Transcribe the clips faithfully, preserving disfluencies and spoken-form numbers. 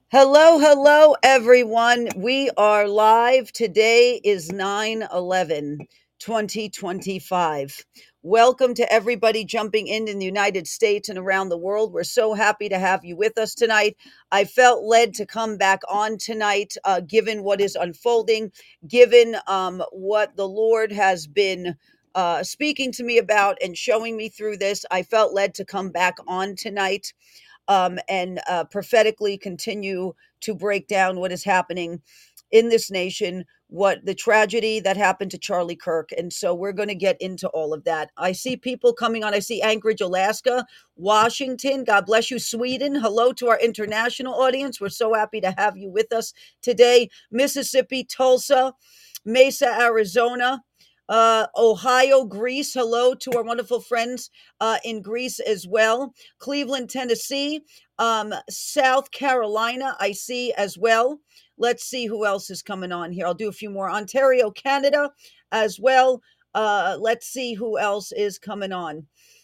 Hello, hello, everyone. We are live. Today is nine eleven, twenty twenty-five. Welcome to everybody jumping in in the United States and around the world. We're so happy to have you with us tonight. I felt led to come back on tonight, uh, given what is unfolding, given um, what the Lord has been uh, speaking to me about and showing me through this. I felt led to come back on tonight um, and uh, prophetically continue to break down what is happening in this nation, what the tragedy that happened to Charlie Kirk. And so we're going to get into all of that. I see people coming on. I see Anchorage, Alaska, Washington. God bless you, Sweden. Hello to our international audience. We're so happy to have you with us today. Mississippi, Tulsa, Mesa, Arizona. Uh, Ohio, Greece. Hello to our wonderful friends uh, in Greece as well. Cleveland, Tennessee, um, South Carolina, I see as well. Let's see who else is coming on here. I'll do a few more. Ontario, Canada as well. Uh, let's see who else is coming on.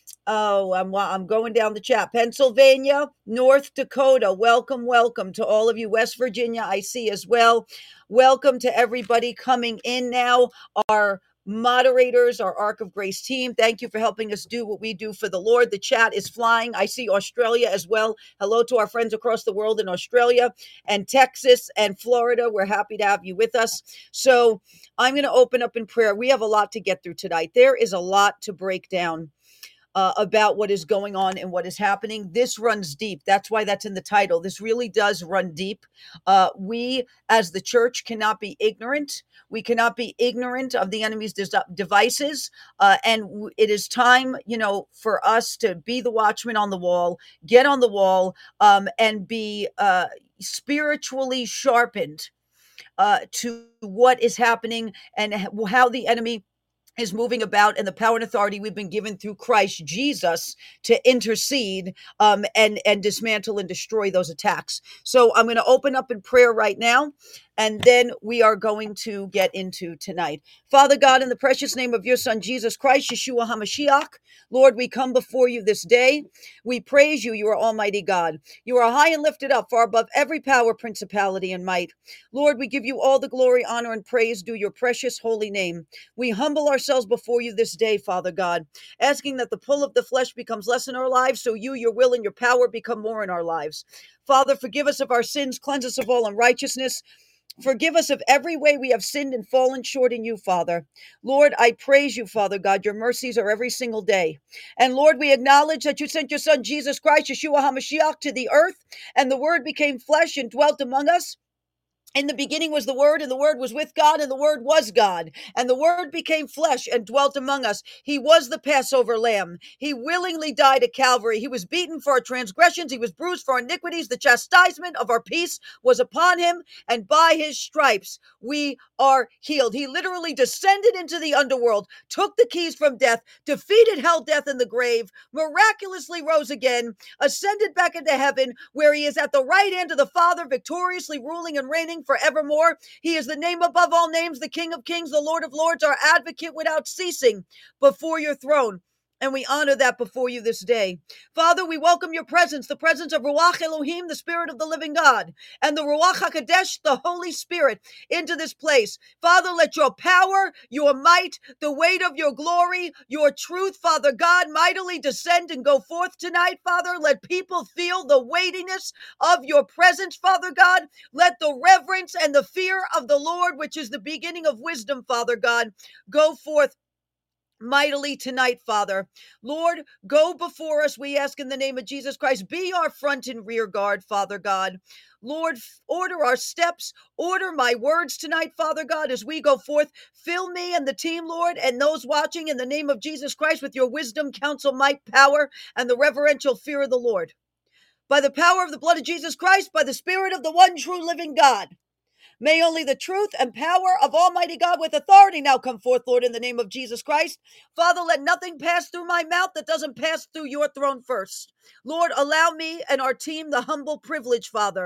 Oh, I'm I'm going down the chat. Pennsylvania, North Dakota. Welcome, welcome to all of you. West Virginia, I see as well. Welcome to everybody coming in now. Our moderators, our Ark of Grace team. Thank you for helping us do what we do for the Lord. The chat is flying. I see Australia as well. Hello to our friends across the world in Australia and Texas and Florida. We're happy to have you with us. So I'm going to open up in prayer. We have a lot to get through tonight. There is a lot to break down uh, about what is going on and what is happening. This runs deep. That's why that's in the title. This really does run deep. Uh, we, as the church, cannot be ignorant. We cannot be ignorant of the enemy's des- devices. Uh, and w- it is time, you know, for us to be the watchman on the wall, get on the wall, um, and be uh, spiritually sharpened uh, to what is happening and how the enemy is moving about, and the power and authority we've been given through Christ Jesus to intercede um, and and dismantle and destroy those attacks. So I'm going to open up in prayer right now, and then we are going to get into tonight. Father God, in the precious name of your Son Jesus Christ, Yeshua HaMashiach, Lord, we come before you this day. We praise you. You are Almighty God. You are high and lifted up, far above every power, principality, and might. Lord, we give you all the glory, honor, and praise due your precious holy name. We humble ourselves before you this day, Father God, asking that the pull of the flesh becomes less in our lives, so you, your will, and your power become more in our lives. Father, forgive us of our sins, cleanse us of all unrighteousness. Forgive us of every way we have sinned and fallen short in you, Father. Lord, I praise you, Father God. Your mercies are every single day. And Lord, we acknowledge that you sent your Son, Jesus Christ, Yeshua HaMashiach, to the earth, and the Word became flesh and dwelt among us. In the beginning was the Word, and the Word was with God, and the Word was God. And the Word became flesh and dwelt among us. He was the Passover lamb. He willingly died at Calvary. He was beaten for our transgressions. He was bruised for our iniquities. The chastisement of our peace was upon him, and by his stripes we are healed. He literally descended into the underworld, took the keys from death, defeated hell, death, and the grave, miraculously rose again, ascended back into heaven, where he is at the right hand of the Father, victoriously ruling and reigning forevermore. He is the name above all names, the King of kings, the Lord of lords, our advocate without ceasing before your throne. And we honor that before you this day. Father, we welcome your presence, the presence of Ruach Elohim, the Spirit of the living God, and the Ruach HaKodesh, the Holy Spirit, into this place. Father, let your power, your might, the weight of your glory, your truth, Father God, mightily descend and go forth tonight, Father. Let people feel the weightiness of your presence, Father God. Let the reverence and the fear of the Lord, which is the beginning of wisdom, Father God, go forth mightily tonight, Father. Lord, go before us, we ask in the name of Jesus Christ. Be our front and rear guard, Father God. Lord, order our steps, order my words tonight, Father God, as we go forth. Fill me and the team, Lord, and those watching in the name of Jesus Christ with your wisdom, counsel, might, power, and the reverential fear of the Lord. By the power of the blood of Jesus Christ, by the Spirit of the one true living God. May only the truth and power of Almighty God with authority now come forth, Lord, in the name of Jesus Christ. Father, let nothing pass through my mouth that doesn't pass through your throne first. Lord, allow me and our team the humble privilege, Father,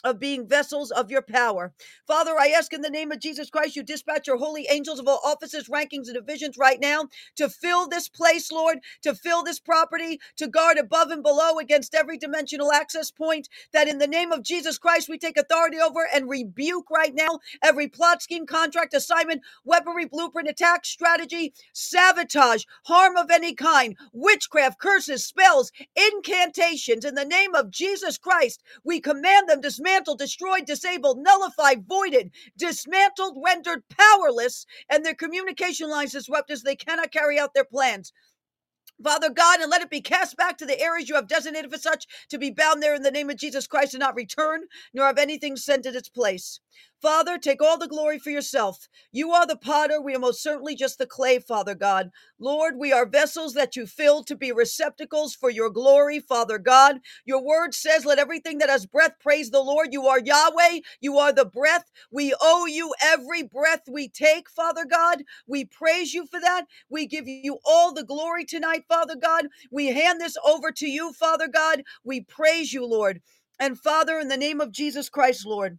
of being vessels of your power. Father, I ask in the name of Jesus Christ, you dispatch your holy angels of all offices, rankings, and divisions right now to fill this place, Lord, to fill this property, to guard above and below against every dimensional access point, that in the name of Jesus Christ, we take authority over and rebuke right now every plot, scheme, contract, assignment, weaponry, blueprint, attack, strategy, sabotage, harm of any kind, witchcraft, curses, spells, incantations. In the name of Jesus Christ, we command them dismantled, destroyed, disabled, nullified, voided, dismantled, rendered powerless, and their communication lines disrupted as they cannot carry out their plans. Father God, and let it be cast back to the areas you have designated for such to be bound there in the name of Jesus Christ and not return, nor have anything sent in its place. Father, take all the glory for yourself. You are the potter. We are most certainly just the clay, Father God. Lord, we are vessels that you fill to be receptacles for your glory, Father God. Your word says, let everything that has breath praise the Lord. You are Yahweh. You are the breath. We owe you every breath we take, Father God. We praise you for that. We give you all the glory tonight, Father God. We hand this over to you, Father God. We praise you, Lord. And Father, in the name of Jesus Christ, Lord,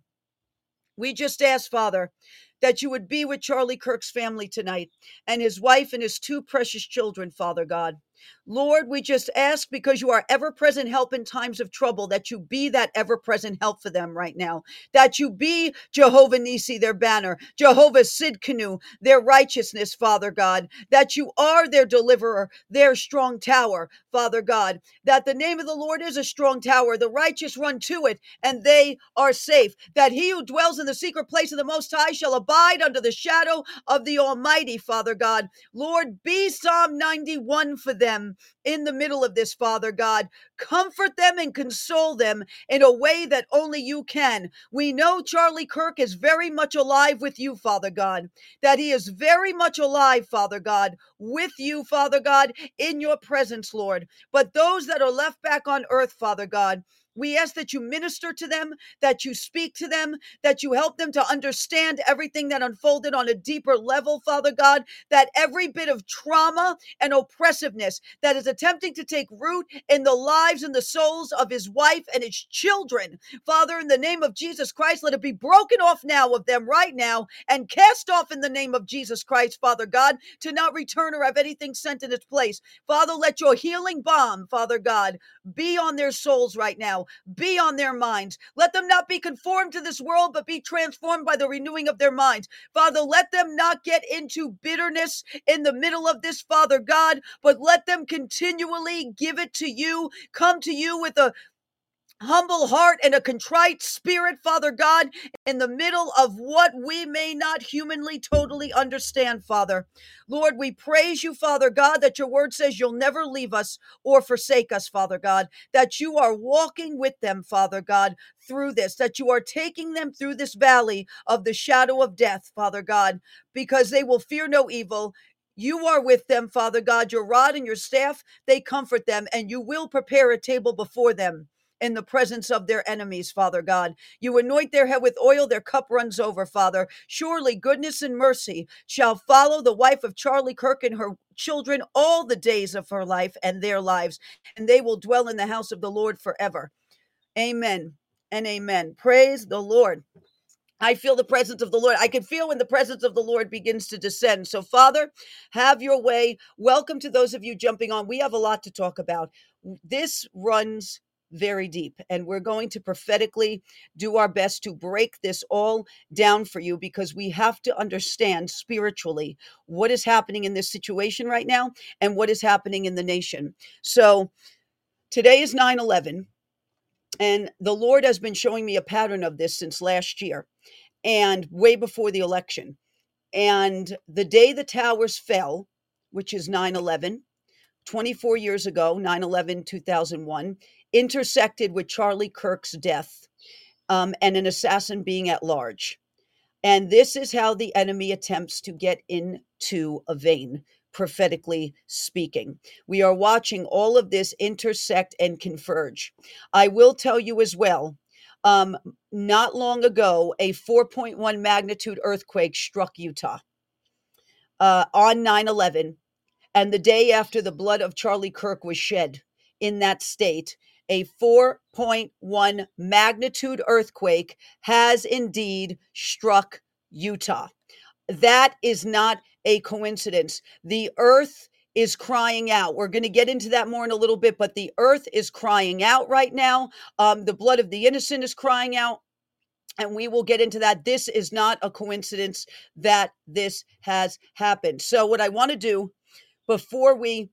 we just ask, Father, that you would be with Charlie Kirk's family tonight and his wife and his two precious children, Father God. Lord, we just ask, because you are ever-present help in times of trouble, that you be that ever-present help for them right now, that you be Jehovah Nissi, their banner, Jehovah Sidkenu, their righteousness, Father God, that you are their deliverer, their strong tower, Father God, that the name of the Lord is a strong tower, the righteous run to it, and they are safe, that he who dwells in the secret place of the Most High shall abide under the shadow of the Almighty, Father God. Lord, be Psalm ninety-one for them in the middle of this, Father God. Comfort them and console them in a way that only you can. We know Charlie Kirk is very much alive with you, Father God, that he is very much alive, Father God, with you, Father God, in your presence, Lord. But those that are left back on earth, Father God, we ask that you minister to them, that you speak to them, that you help them to understand everything that unfolded on a deeper level, Father God, that every bit of trauma and oppressiveness that is attempting to take root in the lives and the souls of his wife and his children, Father, in the name of Jesus Christ, let it be broken off now of them right now and cast off in the name of Jesus Christ, Father God, to not return or have anything sent in its place. Father, let your healing balm, Father God, be on their souls right now, be on their minds. Let them not be conformed to this world, but be transformed by the renewing of their minds. Father, let them not get into bitterness in the middle of this, Father God, but let them continually give it to you, come to you with a humble heart and a contrite spirit, Father God, in the middle of what we may not humanly totally understand, Father. Lord, we praise you, Father God, that your word says you'll never leave us or forsake us, Father God, that you are walking with them, Father God, through this, that you are taking them through this valley of the shadow of death, Father God, because they will fear no evil. You are with them, Father God. Your rod and your staff, they comfort them, and you will prepare a table before them in the presence of their enemies, Father God. You anoint their head with oil, their cup runs over, Father. Surely goodness and mercy shall follow the wife of Charlie Kirk and her children all the days of her life and their lives, and they will dwell in the house of the Lord forever. Amen and amen. Praise the Lord. I feel the presence of the Lord. I can feel when the presence of the Lord begins to descend. So, Father, have your way. Welcome to those of you jumping on. We have a lot to talk about. This runs very deep, and we're going to prophetically do our best to break this all down for you, because we have to understand spiritually what is happening in this situation right now and what is happening in the nation. So today is nine eleven, and the Lord has been showing me a pattern of this since last year and way before the election. And the day the towers fell, which is nine eleven, twenty-four years ago, nine eleven two thousand one, intersected with Charlie Kirk's death, um, and an assassin being at large. And this is how the enemy attempts to get into a vein, prophetically speaking. We are watching all of this intersect and converge. I will tell you as well, um, not long ago, a four point one magnitude earthquake struck Utah uh, on nine eleven, and the day after the blood of Charlie Kirk was shed in that state. A four point one magnitude earthquake has indeed struck Utah. That is not a coincidence. The earth is crying out. We're going to get into that more in a little bit, but the earth is crying out right now. Um, the blood of the innocent is crying out. And we will get into that. This is not a coincidence that this has happened. So, what I want to do before we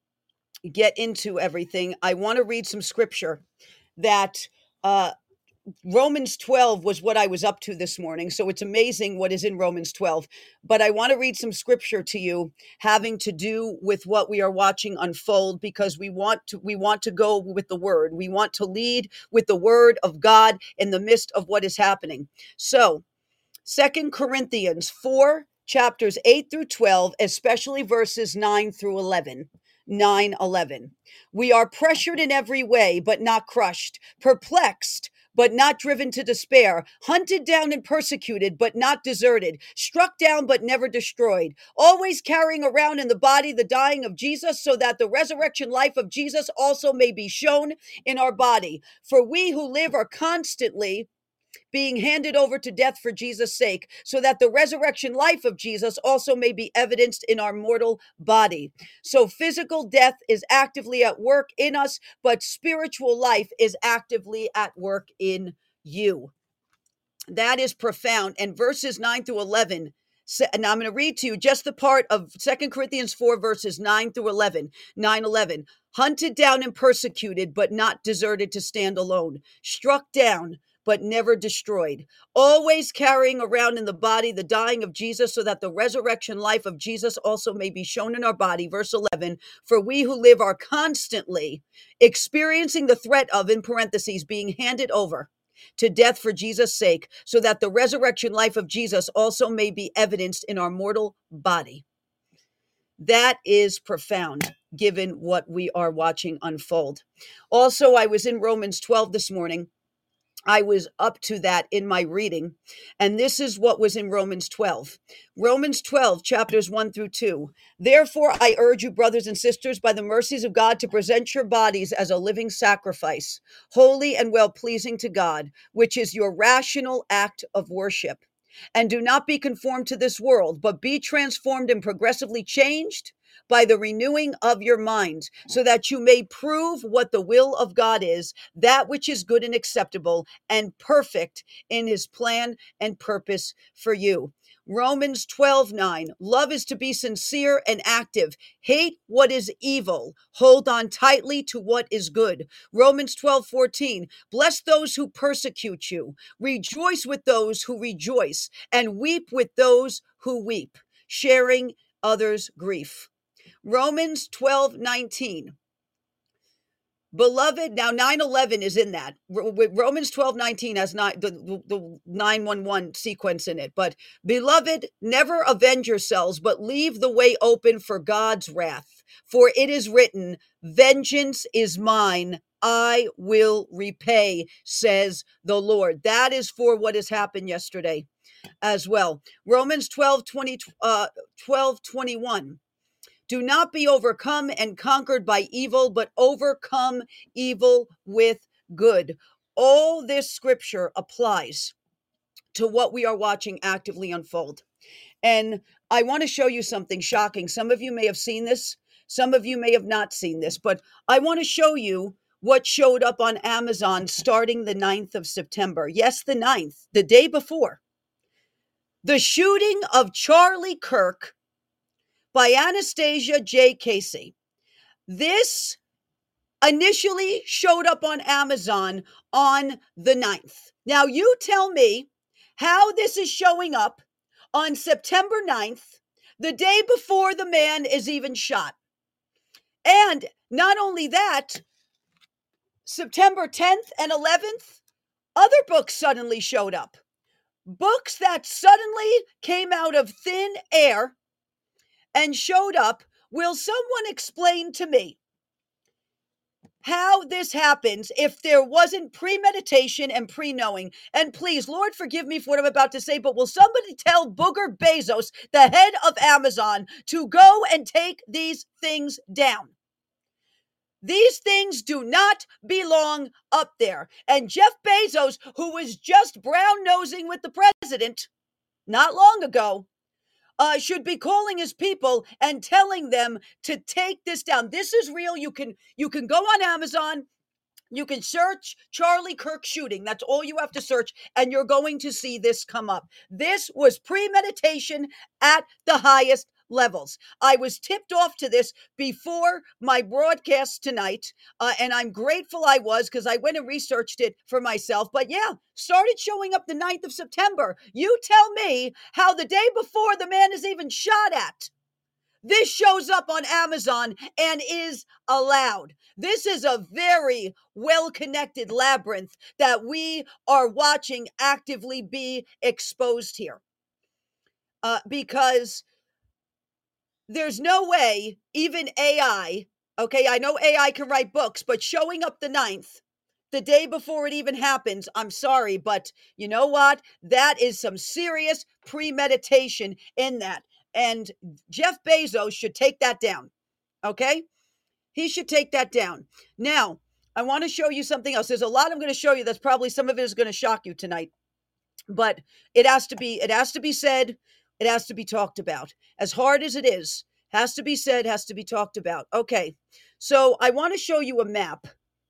get into everything, I want to read some scripture that uh, Romans twelve was what I was up to this morning. So it's amazing what is in Romans twelve. But I want to read some scripture to you having to do with what we are watching unfold, because we want to we want to go with the word. We want to lead with the word of God in the midst of what is happening. So Second Corinthians four, chapters eight through twelve, especially verses nine through eleven. nine eleven. We are pressured in every way, but not crushed, perplexed, but not driven to despair, hunted down and persecuted, but not deserted, struck down, but never destroyed, always carrying around in the body the dying of Jesus, so that the resurrection life of Jesus also may be shown in our body. For we who live are constantly being handed over to death for Jesus' sake, so that the resurrection life of Jesus also may be evidenced in our mortal body. So physical death is actively at work in us, but spiritual life is actively at work in you. That is profound. And verses nine through eleven, and I'm going to read to you just the part of Second Corinthians four, verses nine through eleven. nine eleven. Hunted down and persecuted, but not deserted to stand alone. Struck down, but never destroyed, always carrying around in the body the dying of Jesus, so that the resurrection life of Jesus also may be shown in our body. Verse eleven, for we who live are constantly experiencing the threat of, in parentheses, being handed over to death for Jesus' sake, so that the resurrection life of Jesus also may be evidenced in our mortal body. That is profound, given what we are watching unfold. Also, I was in Romans twelve this morning. I was up to that in my reading, and this is what was in Romans twelve. Romans twelve, chapters one through two. Therefore, I urge you, brothers and sisters, by the mercies of God, to present your bodies as a living sacrifice, holy and well-pleasing to God, which is your rational act of worship. And do not be conformed to this world, but be transformed and progressively changed by the renewing of your mind, so that you may prove what the will of God is, that which is good and acceptable and perfect in his plan and purpose for you. Romans twelve nine. Love is to be sincere and active. Hate what is evil. Hold on tightly to what is good. Romans twelve fourteen. Bless those who persecute you. Rejoice with those who rejoice, and weep with those who weep, sharing others' grief. Romans twelve nineteen. Beloved, now nine eleven is in that. Romans twelve nineteen has not the, the nine one one sequence in it. But beloved, never avenge yourselves, but leave the way open for God's wrath. For it is written, vengeance is mine, I will repay, says the Lord. That is for what has happened yesterday as well. Romans twelve twenty, uh, twelve twenty-one. Do not be overcome and conquered by evil, but overcome evil with good. All this scripture applies to what we are watching actively unfold. And I want to show you something shocking. Some of you may have seen this. Some of you may have not seen this, but I want to show you what showed up on Amazon starting the ninth of September. Yes, the ninth, the day before. The shooting of Charlie Kirk by Anastasia J. Casey. This initially showed up on Amazon on the ninth. Now, you tell me how this is showing up on September ninth, the day before the man is even shot. And not only that, September tenth and eleventh, other books suddenly showed up. Books that suddenly came out of thin air and showed up. Will someone explain to me how this happens if there wasn't premeditation and pre-knowing? And please, Lord, forgive me for what I'm about to say, but will somebody tell Booger Bezos, the head of Amazon, to go and take these things down? These things do not belong up there. And Jeff Bezos, who was just brown nosing with the president not long ago, uh, should be calling his people and telling them to take this down. This is real. You can you can go on Amazon. You can search Charlie Kirk shooting. That's all you have to search, and you're going to see this come up. This was premeditation at the highest levels. I was tipped off to this before my broadcast tonight, uh, and I'm grateful I was, because I went and researched it for myself. But yeah, started showing up the ninth of September. You tell me how the day before the man is even shot at, this shows up on Amazon and is allowed. This is a very well-connected labyrinth that we are watching actively be exposed here. Uh, because there's no way even A I, okay, I know A I can write books, but showing up the ninth, the day before it even happens, I'm sorry, but you know what? That is some serious premeditation in that. And Jeff Bezos should take that down. Okay? He should take that down. Now, I want to show you something else. There's a lot I'm going to show you that's probably some of it is going to shock you tonight. But it has to be it has to be said, it has to be talked about. As hard as it is, has to be said, has to be talked about. Okay. So, I want to show you a map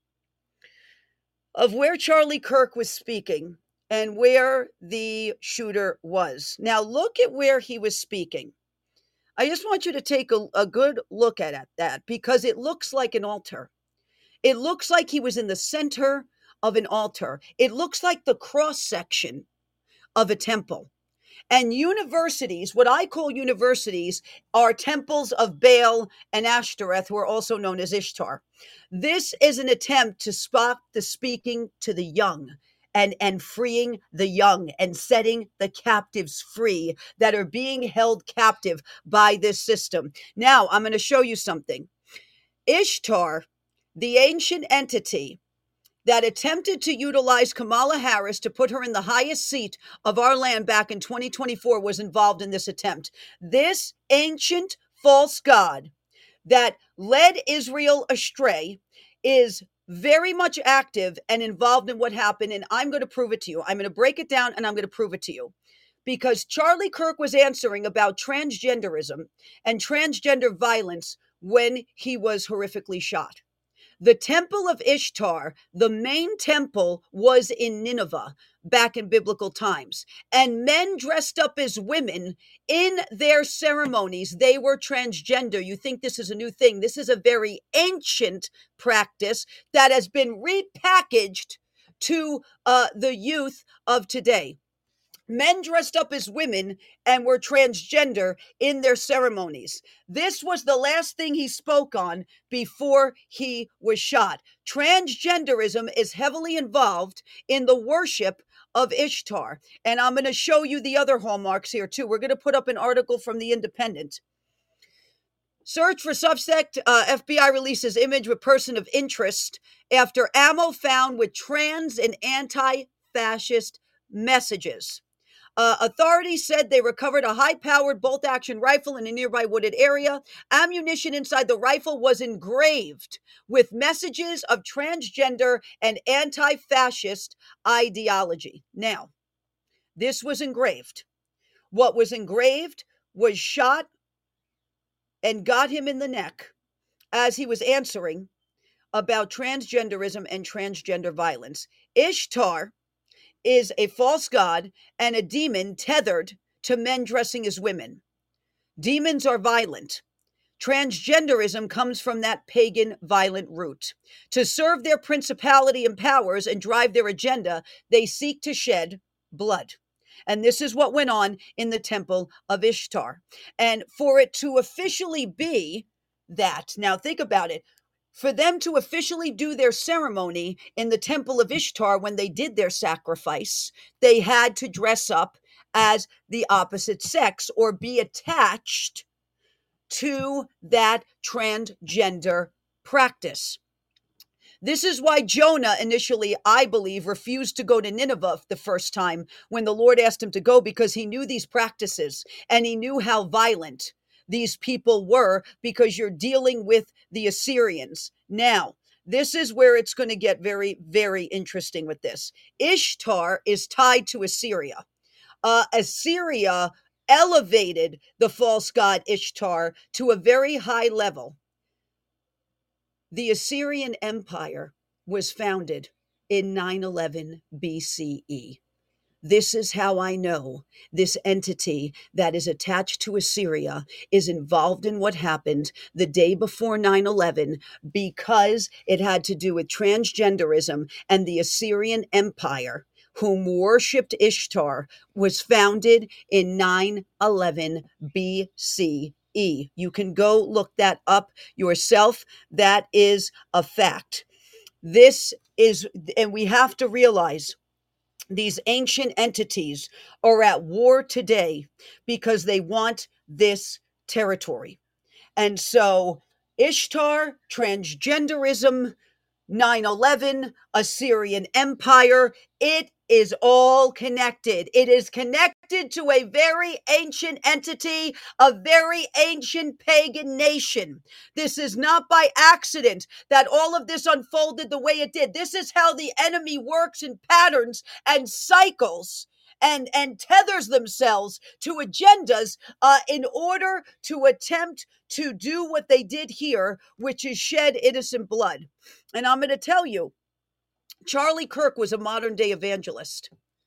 of where Charlie Kirk was speaking and where the shooter was. Now, look at where he was speaking. I just want you to take a, a good look at, at that, because it looks like an altar. It looks like he was in the center of an altar. It looks like the cross section of a temple. And universities, what I call universities, are temples of Baal and Ashtoreth, who are also known as Ishtar. This is an attempt to stop the speaking to the young and, and freeing the young and setting the captives free that are being held captive by this system. Now, I'm going to show you something. Ishtar, the ancient entity that attempted to utilize Kamala Harris to put her in the highest seat of our land back in twenty twenty-four, was involved in this attempt. This ancient false god that led Israel astray is very much active and involved in what happened, and I'm going to prove it to you. I'm going to break it down, and I'm going to prove it to you. Because Charlie Kirk was answering about transgenderism and transgender violence when he was horrifically shot. The temple of Ishtar, the main temple, was in Nineveh back in biblical times. And men dressed up as women in their ceremonies. They were transgender. You think this is a new thing. This is a very ancient practice that has been repackaged to uh, the youth of today. Men dressed up as women and were transgender in their ceremonies. This was the last thing he spoke on before he was shot. Transgenderism is heavily involved in the worship of Ishtar. And I'm going to show you the other hallmarks here too. We're going to put up an article from The Independent. Search for suspect. Uh, F B I releases image with person of interest after ammo found with trans and anti-fascist messages. Uh, authorities said they recovered a high-powered bolt-action rifle in a nearby wooded area. Ammunition inside the rifle was engraved with messages of transgender and anti-fascist ideology. Now, this was engraved. What was engraved was shot and got him in the neck as he was answering about transgenderism and transgender violence. Ishtar is a false god and a demon tethered to men dressing as women. Demons are violent. Transgenderism comes from that pagan violent root. To serve their principality and powers and drive their agenda, they seek to shed blood. And this is what went on in the temple of Ishtar. And for it to officially be that, now think about it, for them to officially do their ceremony in the temple of Ishtar when they did their sacrifice, they had to dress up as the opposite sex or be attached to that transgender practice. This is why Jonah initially, I believe, refused to go to Nineveh the first time when the Lord asked him to go, because he knew these practices and he knew how violent these people were, because you're dealing with the Assyrians. Now, this is where it's going to get very, very interesting with this. Ishtar is tied to Assyria. Uh, Assyria elevated the false god Ishtar to a very high level. The Assyrian Empire was founded in nine eleven B C E. This is how I know this entity that is attached to Assyria is involved in what happened the day before nine eleven, because it had to do with transgenderism, and the Assyrian Empire, whom worshipped Ishtar, was founded in nine eleven B C E. You can go look that up yourself. That is a fact. This is, and we have to realize, these ancient entities are at war today because they want this territory. And so Ishtar, transgenderism, nine eleven, Assyrian Empire, it is all connected. It is connected to a very ancient entity, a very ancient pagan nation. This is not by accident that all of this unfolded the way it did. This is how the enemy works in patterns and cycles, and and tethers themselves to agendas uh, in order to attempt to do what they did here, which is shed innocent blood. And I'm going to tell you, Charlie Kirk was a modern day evangelist,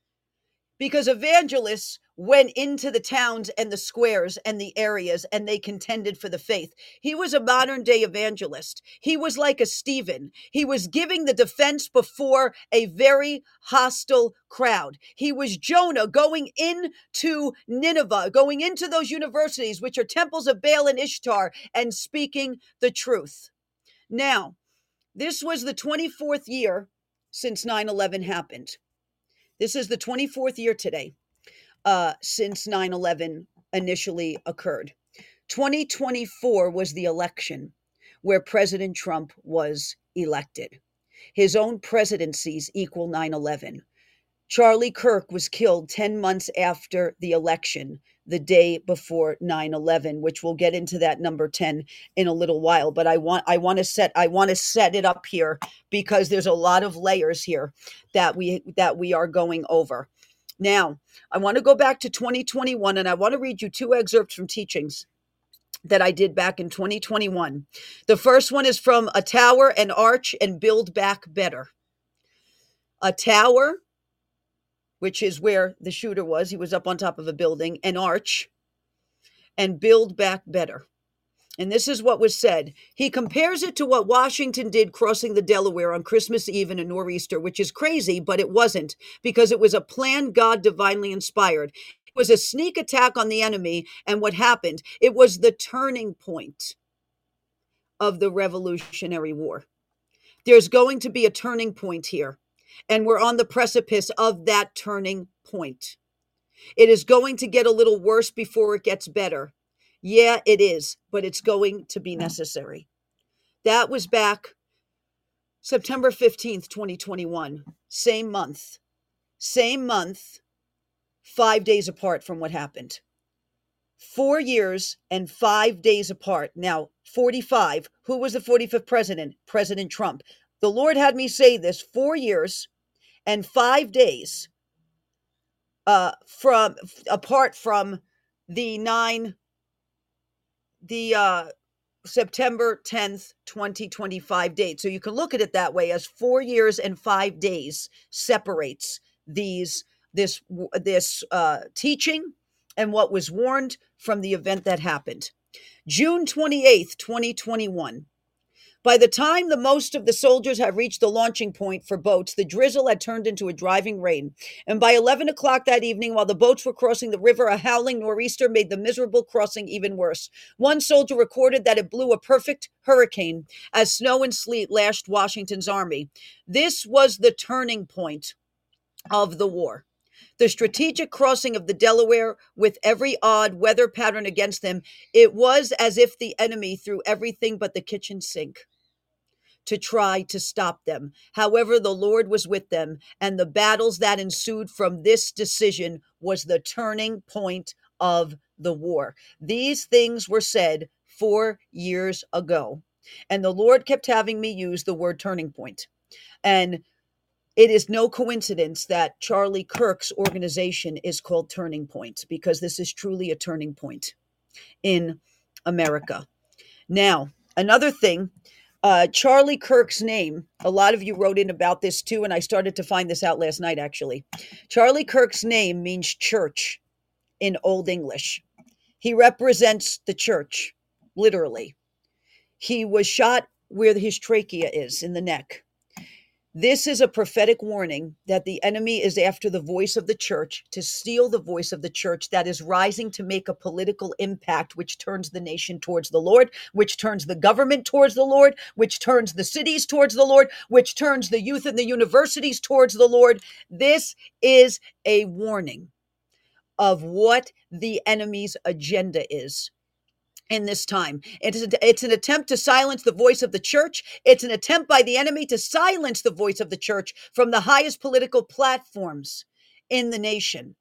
because evangelists went into the towns and the squares and the areas, and they contended for the faith. He was a modern day evangelist. He was like a Stephen. He was giving the defense before a very hostile crowd. He was Jonah going into Nineveh, going into those universities, which are temples of Baal and Ishtar, and speaking the truth. Now, this was the twenty-fourth year since nine eleven happened. This is the twenty-fourth year today uh, since nine eleven initially occurred. twenty twenty-four was the election where President Trump was elected. His own presidencies equal nine eleven. Charlie Kirk was killed ten months after the election, the day before nine eleven, which we'll get into that number ten in a little while. But I want I want to set I want to set it up here, because there's a lot of layers here that we that we are going over. Now, I want to go back to twenty twenty-one, and I want to read you two excerpts from teachings that I did back in twenty twenty-one. The first one is from A Tower, an Arch, and Build Back Better. A tower, which is where the shooter was. He was up on top of a building, an arch, and build back better. And this is what was said. He compares it to what Washington did crossing the Delaware on Christmas Eve in a nor'easter, which is crazy, but it wasn't, because it was a plan God divinely inspired. It was a sneak attack on the enemy, and what happened? It was the turning point of the Revolutionary War. There's going to be a turning point here, and we're on the precipice of that turning point. It is going to get a little worse before it gets better. Yeah, it is, but it's going to be necessary. That was back September fifteenth, twenty twenty-one. Same month. Same month, five days apart from what happened. Four years and five days apart. Now, forty-five. Who was the forty-fifth president? President Trump. The Lord had me say this: four years and five days uh, from apart from the nine, the uh, September tenth, twenty twenty-five date. So you can look at it that way, as four years and five days separates these this this uh, teaching and what was warned from the event that happened. June twenty-eighth, twenty twenty-one. By the time the most of the soldiers had reached the launching point for boats, the drizzle had turned into a driving rain. And by eleven o'clock that evening, while the boats were crossing the river, a howling nor'easter made the miserable crossing even worse. One soldier recorded that it blew a perfect hurricane as snow and sleet lashed Washington's army. This was the turning point of the war. The strategic crossing of the Delaware, with every odd weather pattern against them, it was as if the enemy threw everything but the kitchen sink to try to stop them. However, the Lord was with them, and the battles that ensued from this decision was the turning point of the war. These things were said four years ago. And the Lord kept having me use the word turning point. And it is no coincidence that Charlie Kirk's organization is called Turning Point, because this is truly a turning point in America. Now, another thing, uh, Charlie Kirk's name, a lot of you wrote in about this too, and I started to find this out last night, actually. Charlie Kirk's name means church in Old English. He represents the church, literally. He was shot where his trachea is, in the neck. This is a prophetic warning that the enemy is after the voice of the church, to steal the voice of the church that is rising to make a political impact, which turns the nation towards the Lord, which turns the government towards the Lord, which turns the cities towards the Lord, which turns the youth in the universities towards the Lord. This is a warning of what the enemy's agenda is in this time. It is, it's an attempt to silence the voice of the church. It's an attempt by the enemy to silence the voice of the church from the highest political platforms in the nation.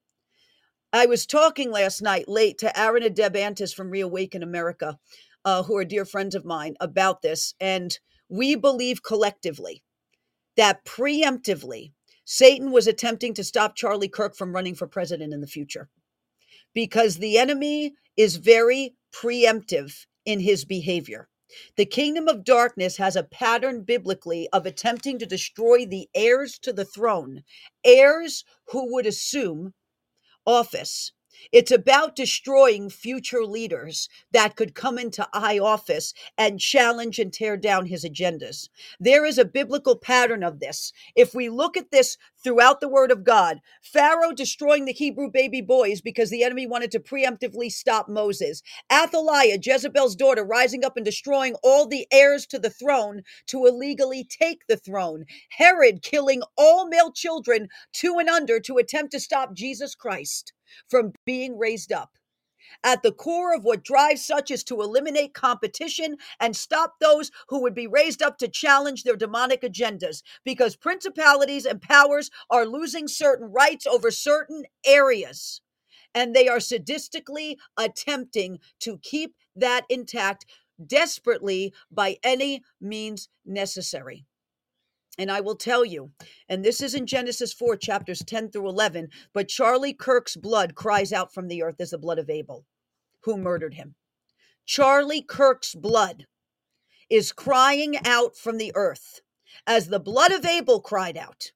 I was talking last night late to Aaron and Deb Antis from Reawaken America, uh, who are dear friends of mine, about this. And we believe collectively that preemptively Satan was attempting to stop Charlie Kirk from running for president in the future, because the enemy is very preemptive in his behavior. The kingdom of darkness has a pattern biblically of attempting to destroy the heirs to the throne, heirs who would assume office. It's about destroying future leaders that could come into high office and challenge and tear down his agendas. There is a biblical pattern of this. If we look at this throughout the word of God, Pharaoh destroying the Hebrew baby boys because the enemy wanted to preemptively stop Moses. Athaliah, Jezebel's daughter, rising up and destroying all the heirs to the throne to illegally take the throne. Herod killing all male children two and under to attempt to stop Jesus Christ from being raised up. At the core of what drives such is to eliminate competition and stop those who would be raised up to challenge their demonic agendas, because principalities and powers are losing certain rights over certain areas, and they are sadistically attempting to keep that intact desperately by any means necessary. And I will tell you, and this is in Genesis four, chapters ten through eleven, but Charlie Kirk's blood cries out from the earth as the blood of Abel, who murdered him. Charlie Kirk's blood is crying out from the earth as the blood of Abel cried out.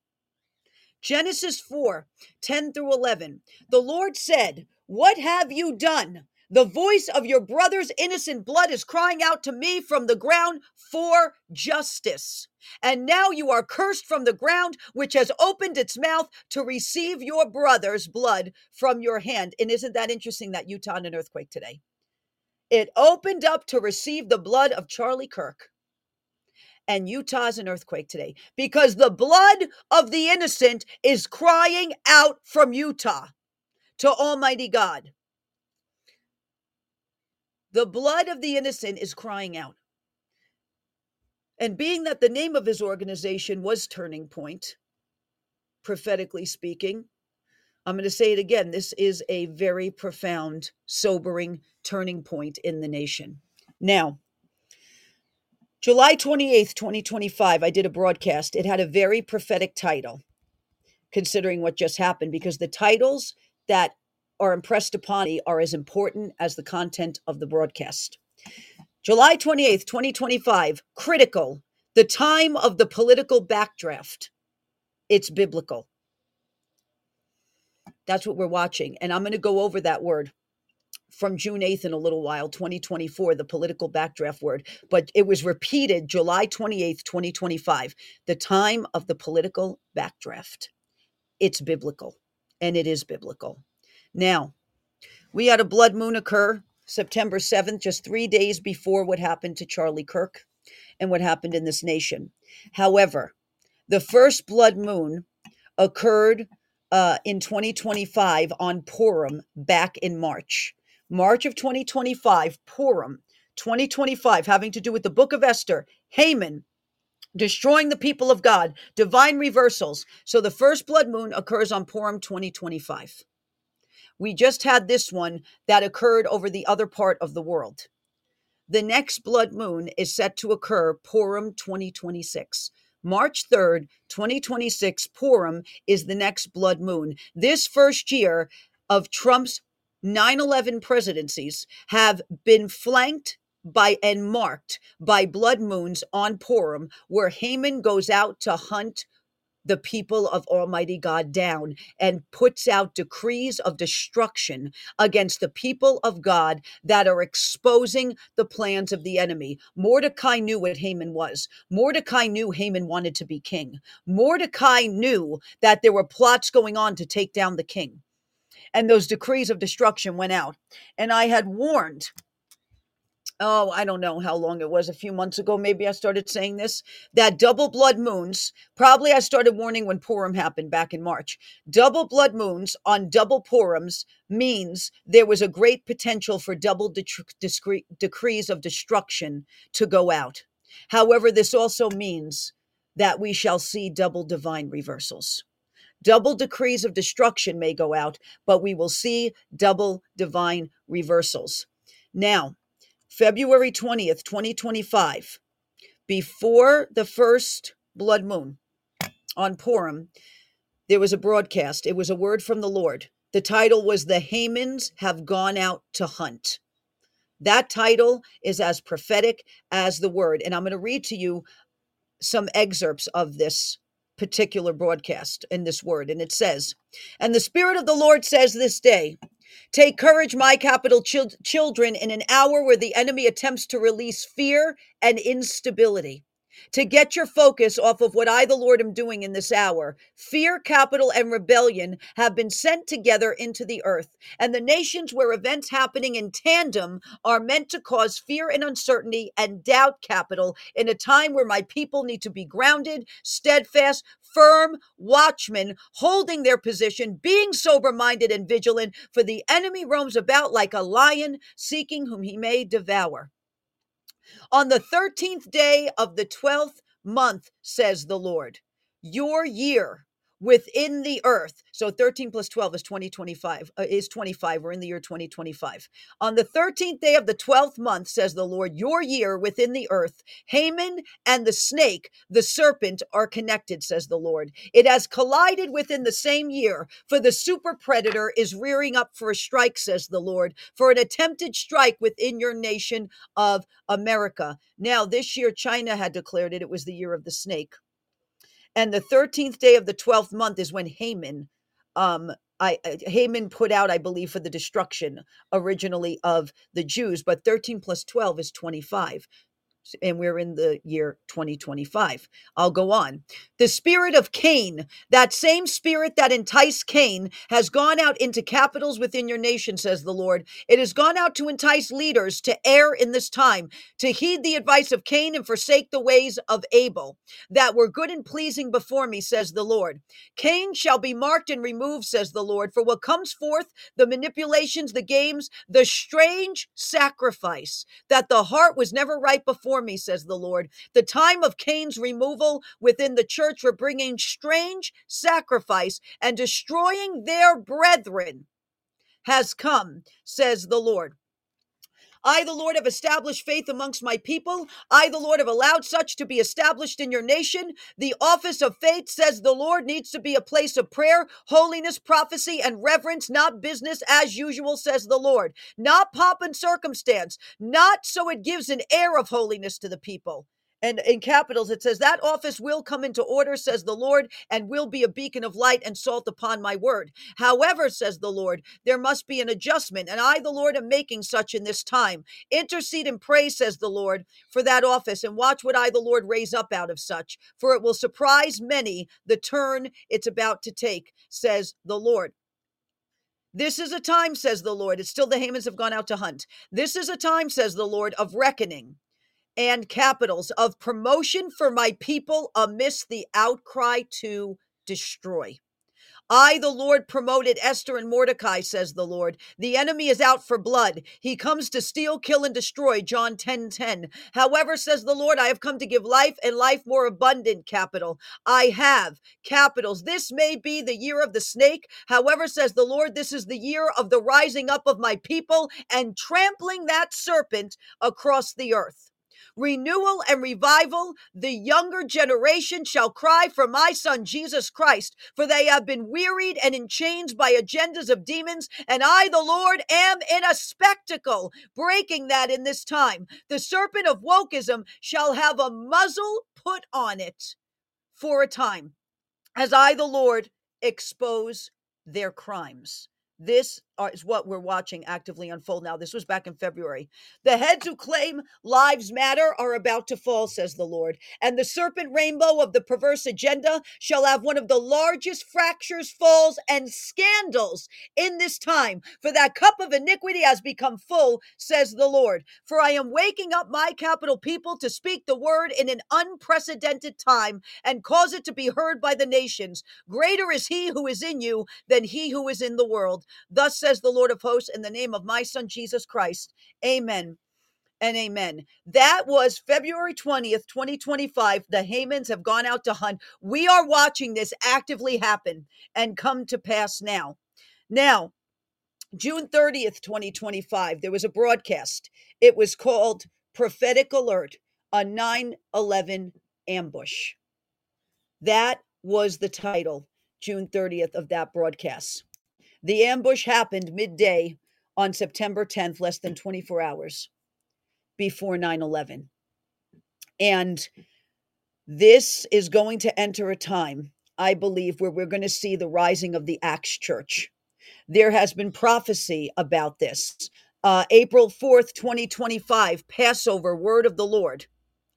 Genesis four, ten through eleven, the Lord said, "What have you done? The voice of your brother's innocent blood is crying out to me from the ground for justice. And now you are cursed from the ground, which has opened its mouth to receive your brother's blood from your hand." And isn't that interesting that Utah had an earthquake today? It opened up to receive the blood of Charlie Kirk. And Utah's an earthquake today because the blood of the innocent is crying out from Utah to Almighty God. The blood of the innocent is crying out. And being that the name of his organization was Turning Point, prophetically speaking, I'm going to say it again. This is a very profound, sobering turning point in the nation. Now, July twenty-eighth, twenty twenty-five, I did a broadcast. It had a very prophetic title, considering what just happened, because the titles that are impressed upon me are as important as the content of the broadcast. July twenty-eighth, twenty twenty-five, critical, the time of the political backdraft. It's biblical. That's what we're watching. And I'm going to go over that word from June eighth in a little while, twenty twenty-four, the political backdraft word. But it was repeated July twenty-eighth, twenty twenty-five, the time of the political backdraft. It's biblical, and it is biblical. Now, we had a blood moon occur September seventh, just three days before what happened to Charlie Kirk and what happened in this nation. However, the first blood moon occurred uh, in twenty twenty-five on Purim back in March. March of twenty twenty-five, Purim, twenty twenty-five, having to do with the book of Esther, Haman, destroying the people of God, divine reversals. So the first blood moon occurs on Purim twenty twenty-five. We just had this one that occurred over the other part of the world. The next blood moon is set to occur Purim twenty twenty-six. March third, twenty twenty-six, Purim is the next blood moon. This first year of Trump's nine eleven presidencies have been flanked by and marked by blood moons on Purim, where Haman goes out to hunt the people of Almighty God down and puts out decrees of destruction against the people of God that are exposing the plans of the enemy. Mordecai knew what Haman was. Mordecai knew Haman wanted to be king. Mordecai knew that there were plots going on to take down the king. And those decrees of destruction went out. And I had warned, oh, I don't know how long it was, a few months ago, maybe I started saying this, that double blood moons, probably I started warning when Purim happened back in March. Double blood moons on double Purims means there was a great potential for double de- discre- decrees of destruction to go out. However, this also means that we shall see double divine reversals. Double decrees of destruction may go out, but we will see double divine reversals. Now, February twentieth, twenty twenty-five, before the first blood moon on Purim, there was a broadcast. It was a word from the Lord. The title was "The Hamans Have Gone Out to Hunt." That title is as prophetic as the word. And I'm going to read to you some excerpts of this particular broadcast and this word. And it says, "And the Spirit of the Lord says this day, take courage, my capital chil- children, in an hour where the enemy attempts to release fear and instability. To get your focus off of what I, the Lord, am doing in this hour. Fear, capital, and rebellion have been sent together into the earth, and the nations where events happening in tandem are meant to cause fear and uncertainty and doubt, capital, in a time where my people need to be grounded, steadfast, firm watchmen, holding their position, being sober-minded and vigilant, for the enemy roams about like a lion, seeking whom he may devour. On the thirteenth day of the twelfth month, says the Lord, your year within the earth." So thirteen plus twelve is twenty twenty-five, uh, is twenty-five. We're in the year twenty twenty-five. "On the thirteenth day of the twelfth month, says the Lord, your year within the earth, Haman and the snake, the serpent, are connected, says the Lord. It has collided within the same year, for the super predator is rearing up for a strike, says the Lord, for an attempted strike within your nation of America." Now, this year, China had declared it. It was the year of the snake. And the thirteenth day of the twelfth month is when Haman, um, I, Haman put out, I believe, for the destruction originally of the Jews. But thirteen plus twelve is twenty-five. And we're in the year twenty twenty-five. I'll go on. "The spirit of Cain, that same spirit that enticed Cain, has gone out into capitals within your nation, says the Lord. It has gone out to entice leaders to err in this time, to heed the advice of Cain and forsake the ways of Abel, that were good and pleasing before me, says the Lord. Cain shall be marked and removed, says the Lord, for what comes forth, the manipulations, the games, the strange sacrifice, that the heart was never right before me, says the Lord. The time of Cain's removal within the church for bringing strange sacrifice and destroying their brethren has come, says the Lord. I, the Lord, have established faith amongst my people. I, the Lord, have allowed such to be established in your nation. The office of faith, says the Lord, needs to be a place of prayer, holiness, prophecy, and reverence, not business as usual, says the Lord. Not pomp and circumstance, not so it gives an air of holiness to the people. And in capitals, it says, that office will come into order, says the Lord, and will be a beacon of light and salt upon my word. However, says the Lord, there must be an adjustment, and I, the Lord, am making such in this time. Intercede and pray, says the Lord, for that office, and watch what I, the Lord, raise up out of such, for it will surprise many the turn it's about to take, says the Lord. This is a time, says the Lord. It's still the Hamans have gone out to hunt. This is a time, says the Lord, of reckoning and capitals, of promotion for my people amidst the outcry to destroy. I, the Lord, promoted Esther and Mordecai, says the Lord. The enemy is out for blood. He comes to steal, kill, and destroy, John ten ten. However, says the Lord, I have come to give life and life more abundant, capital. I have, capitals. This may be the year of the snake. However, says the Lord, this is the year of the rising up of my people and trampling that serpent across the earth. Renewal and revival, the younger generation shall cry for my son Jesus Christ, for they have been wearied and in chains by agendas of demons, and I, the Lord, am in a spectacle, breaking that in this time. The serpent of wokeism shall have a muzzle put on it for a time, as I, the Lord, expose their crimes. This is what we're watching actively unfold now. This was back in February. The heads who claim lives matter are about to fall, says the Lord. And the serpent rainbow of the perverse agenda shall have one of the largest fractures, falls, and scandals in this time. For that cup of iniquity has become full, says the Lord. For I am waking up my capital people to speak the word in an unprecedented time and cause it to be heard by the nations. Greater is he who is in you than he who is in the world. Thus says the Lord of hosts, in the name of my son Jesus Christ. Amen and amen. That was February twentieth, twenty twenty-five. The Hamans have gone out to hunt. We are watching this actively happen and come to pass now. Now, June thirtieth, twenty twenty-five, there was a broadcast. It was called Prophetic Alert, a nine eleven ambush. That was the title, June thirtieth, of that broadcast. The ambush happened midday on September tenth, less than twenty-four hours before nine eleven. And this is going to enter a time, I believe, where we're going to see the rising of the Acts Church. There has been prophecy about this. Uh, April fourth, twenty twenty-five, Passover, word of the Lord.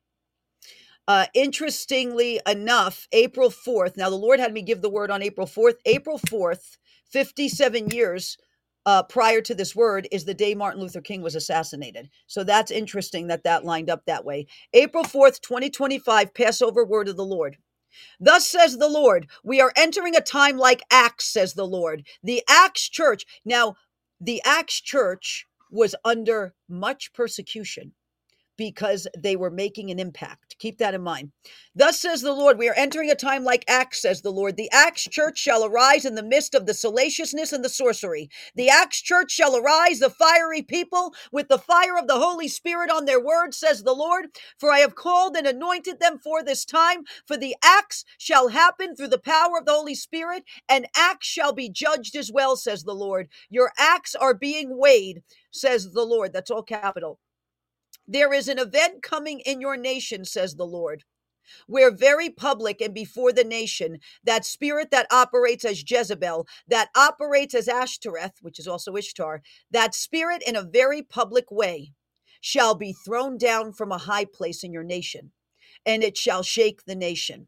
Uh, interestingly enough, April fourth, now the Lord had me give the word on April fourth. April fourth, fifty-seven years uh, prior to this word is the day Martin Luther King was assassinated. So that's interesting that that lined up that way. April fourth, twenty twenty-five, Passover, word of the Lord. Thus says the Lord, we are entering a time like Acts, says the Lord. The Acts Church. Now, the Acts Church was under much persecution because they were making an impact. Keep that in mind. Thus says the Lord, we are entering a time like Acts, says the Lord. The Acts Church shall arise in the midst of the salaciousness and the sorcery. The Acts Church shall arise, the fiery people, with the fire of the Holy Spirit on their word, says the Lord. For I have called and anointed them for this time. For the acts shall happen through the power of the Holy Spirit, and acts shall be judged as well, says the Lord. Your acts are being weighed, says the Lord. That's all capital. There is an event coming in your nation, says the Lord, where very public and before the nation, that spirit that operates as Jezebel, that operates as Ashtoreth, which is also Ishtar, that spirit in a very public way shall be thrown down from a high place in your nation, and it shall shake the nation.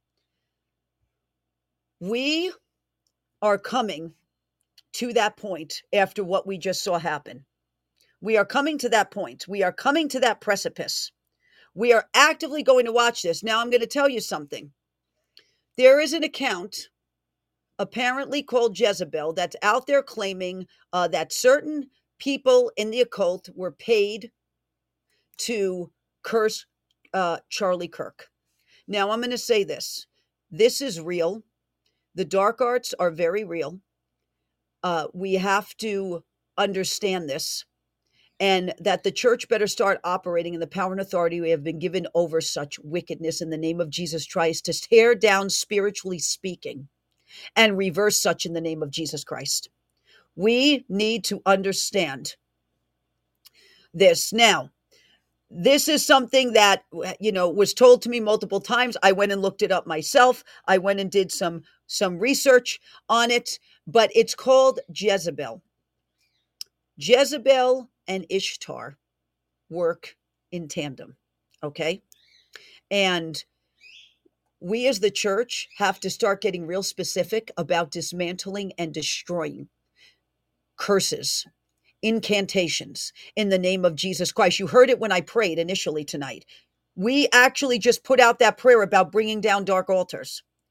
We are coming to that point after what we just saw happen. We are coming to that point. We are coming to that precipice. We are actively going to watch this. Now, I'm going to tell you something. There is an account apparently called Jezebel that's out there claiming uh, that certain people in the occult were paid to curse uh, Charlie Kirk. Now, I'm going to say this. This is real. The dark arts are very real. Uh, we have to understand this. And that the church better start operating in the power and authority we have been given over such wickedness in the name of Jesus Christ, to tear down, spiritually speaking, and reverse such in the name of Jesus Christ. We need to understand this. Now, this is something that, you know, was told to me multiple times. I went and looked it up myself. I went and did some, some research on it, but it's called Jezebel. Jezebel and Ishtar work in tandem, okay? And we as the church have to start getting real specific about dismantling and destroying curses, incantations in the name of Jesus Christ. You heard it when I prayed initially tonight. We actually just put out that prayer about bringing down dark altars.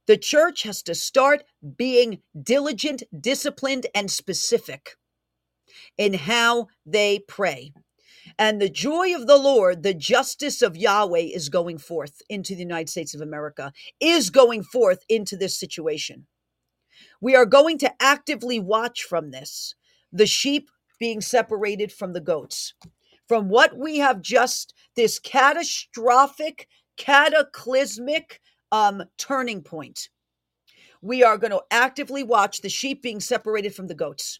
The church has to start being diligent, disciplined, and specific in how they pray. And the joy of the Lord, the justice of Yahweh is going forth into the United States of America, is going forth into this situation. We are going to actively watch from this, the sheep being separated from the goats, from what we have just, this catastrophic, cataclysmic um, turning point. We are going to actively watch the sheep being separated from the goats.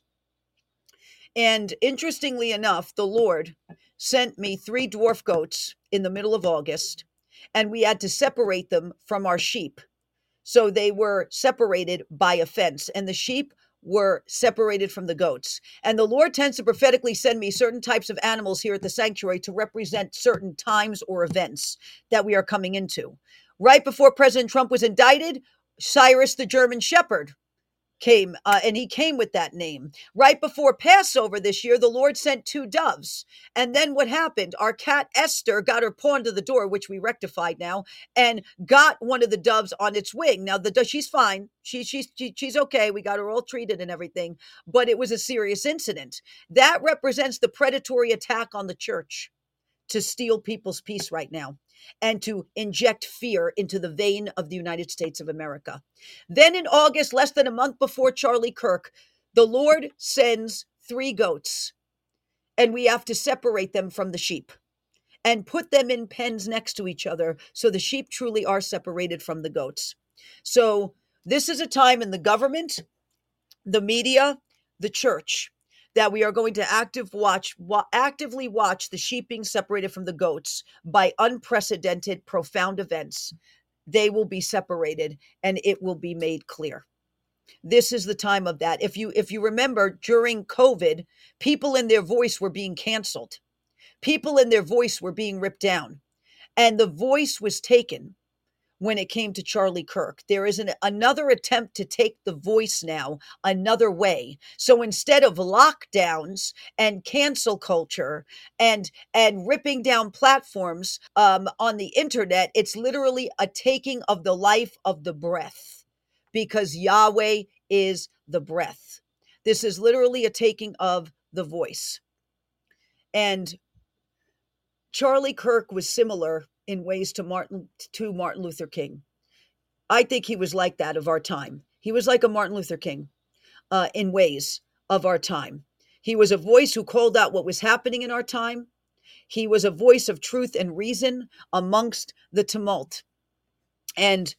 And interestingly enough, the Lord sent me three dwarf goats in the middle of August, and we had to separate them from our sheep. So they were separated by a fence, and the sheep were separated from the goats. And the Lord tends to prophetically send me certain types of animals here at the sanctuary to represent certain times or events that we are coming into. Right before President Trump was indicted, Cyrus the German Shepherd came, uh, and he came with that name. Right before Passover this year, the Lord sent two doves. And then what happened? Our cat Esther got her paw into the door, which we rectified now, and got one of the doves on its wing. Now, the dove, she's fine. She, she's, she, she's okay. We got her all treated and everything, but it was a serious incident. That represents the predatory attack on the church to steal people's peace right now and to inject fear into the vein of the United States of America. Then in August, less than a month before Charlie Kirk, the Lord sends three goats, and we have to separate them from the sheep and put them in pens next to each other so the sheep truly are separated from the goats. So this is a time in the government, the media, the church, that we are going to active watch, wa- actively watch the sheep being separated from the goats by unprecedented, profound events. They will be separated, and it will be made clear. This is the time of that. If you if you remember, during COVID, people in their voice were being canceled. People in their voice were being ripped down, and the voice was taken. When it came to Charlie Kirk, there is an, another attempt to take the voice now another way. So instead of lockdowns and cancel culture and and ripping down platforms um, on the internet, it's literally a taking of the life of the breath, because Yahweh is the breath. This is literally a taking of the voice. And Charlie Kirk was similar in ways to Martin to Martin Luther King. I think he was like that of our time. He was like a Martin Luther King uh, in ways of our time. He was a voice who called out what was happening in our time. He was a voice of truth and reason amongst the tumult. And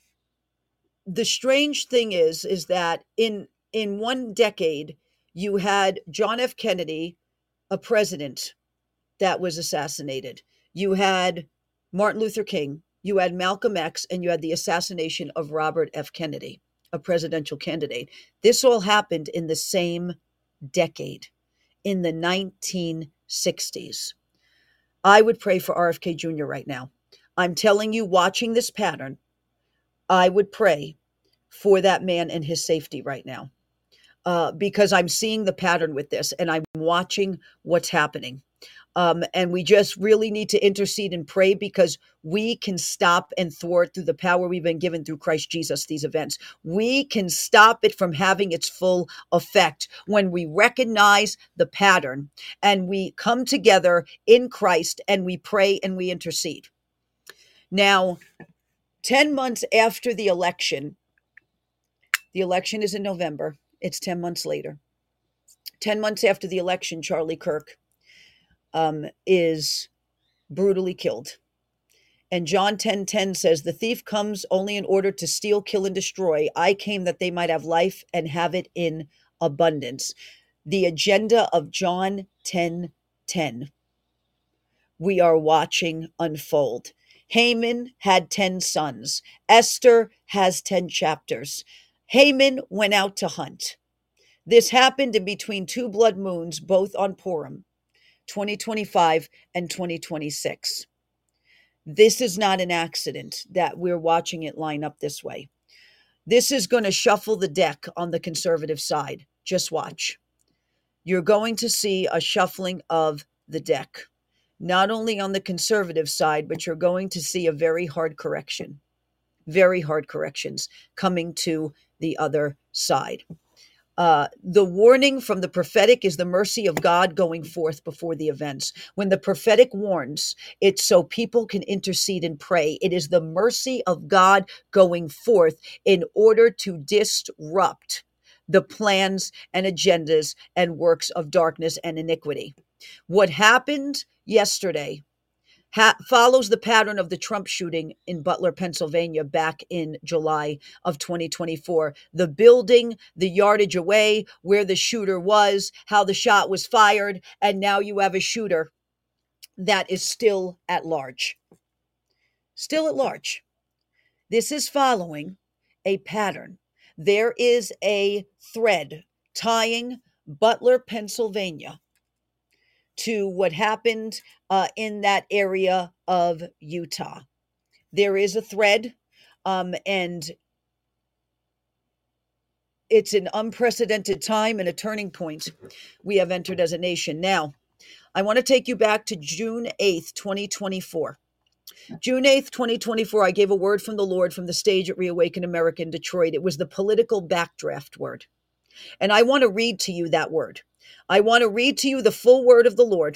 the strange thing is, is that in in one decade, you had John F. Kennedy, a president that was assassinated. You had Martin Luther King, you had Malcolm X, and you had the assassination of Robert F. Kennedy, a presidential candidate. This all happened in the same decade, in the nineteen sixties. I would pray for R F K Junior right now. I'm telling you, watching this pattern, I would pray for that man and his safety right now, uh, because I'm seeing the pattern with this, and I'm watching what's happening. Um, and we just really need to intercede and pray, because we can stop and thwart, through the power we've been given through Christ Jesus, these events. We can stop it from having its full effect when we recognize the pattern and we come together in Christ and we pray and we intercede. Now, ten months after the election, the election is in November. It's ten months later. ten months after the election, Charlie Kirk um, is brutally killed. And John ten ten says, "The thief comes only in order to steal, kill, and destroy. I came that they might have life and have it in abundance." The agenda of John ten ten, we are watching unfold. Haman had ten sons. Esther has ten chapters. Haman went out to hunt. This happened in between two blood moons, both on Purim, twenty twenty-five and twenty twenty-six. This is not an accident that we're watching it line up this way. This is going to shuffle the deck on the conservative side. Just watch. You're going to see a shuffling of the deck, not only on the conservative side, but you're going to see a very hard correction. very hard corrections coming to the other side. Uh, the warning from the prophetic is the mercy of God going forth before the events. When the prophetic warns, it's so people can intercede and pray. It is the mercy of God going forth in order to disrupt the plans and agendas and works of darkness and iniquity. What happened yesterday ha- follows the pattern of the Trump shooting in Butler, Pennsylvania, back in July of twenty twenty-four. The building, the yardage away, where the shooter was, how the shot was fired, and now you have a shooter that is still at large. Still at large. This is following a pattern. There is a thread tying Butler, Pennsylvania to what happened uh, in that area of Utah. There is a thread, um, and it's an unprecedented time and a turning point we have entered as a nation. Now, I want to take you back to June eighth, twenty twenty-four. June eighth, twenty twenty-four, I gave a word from the Lord from the stage at Reawaken America in Detroit. It was the political backdraft word. And I want to read to you that word. I want to read to you the full word of the Lord,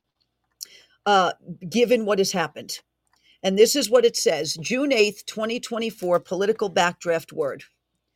uh, given what has happened. And this is what it says, June eighth, twenty twenty-four, political backdraft word.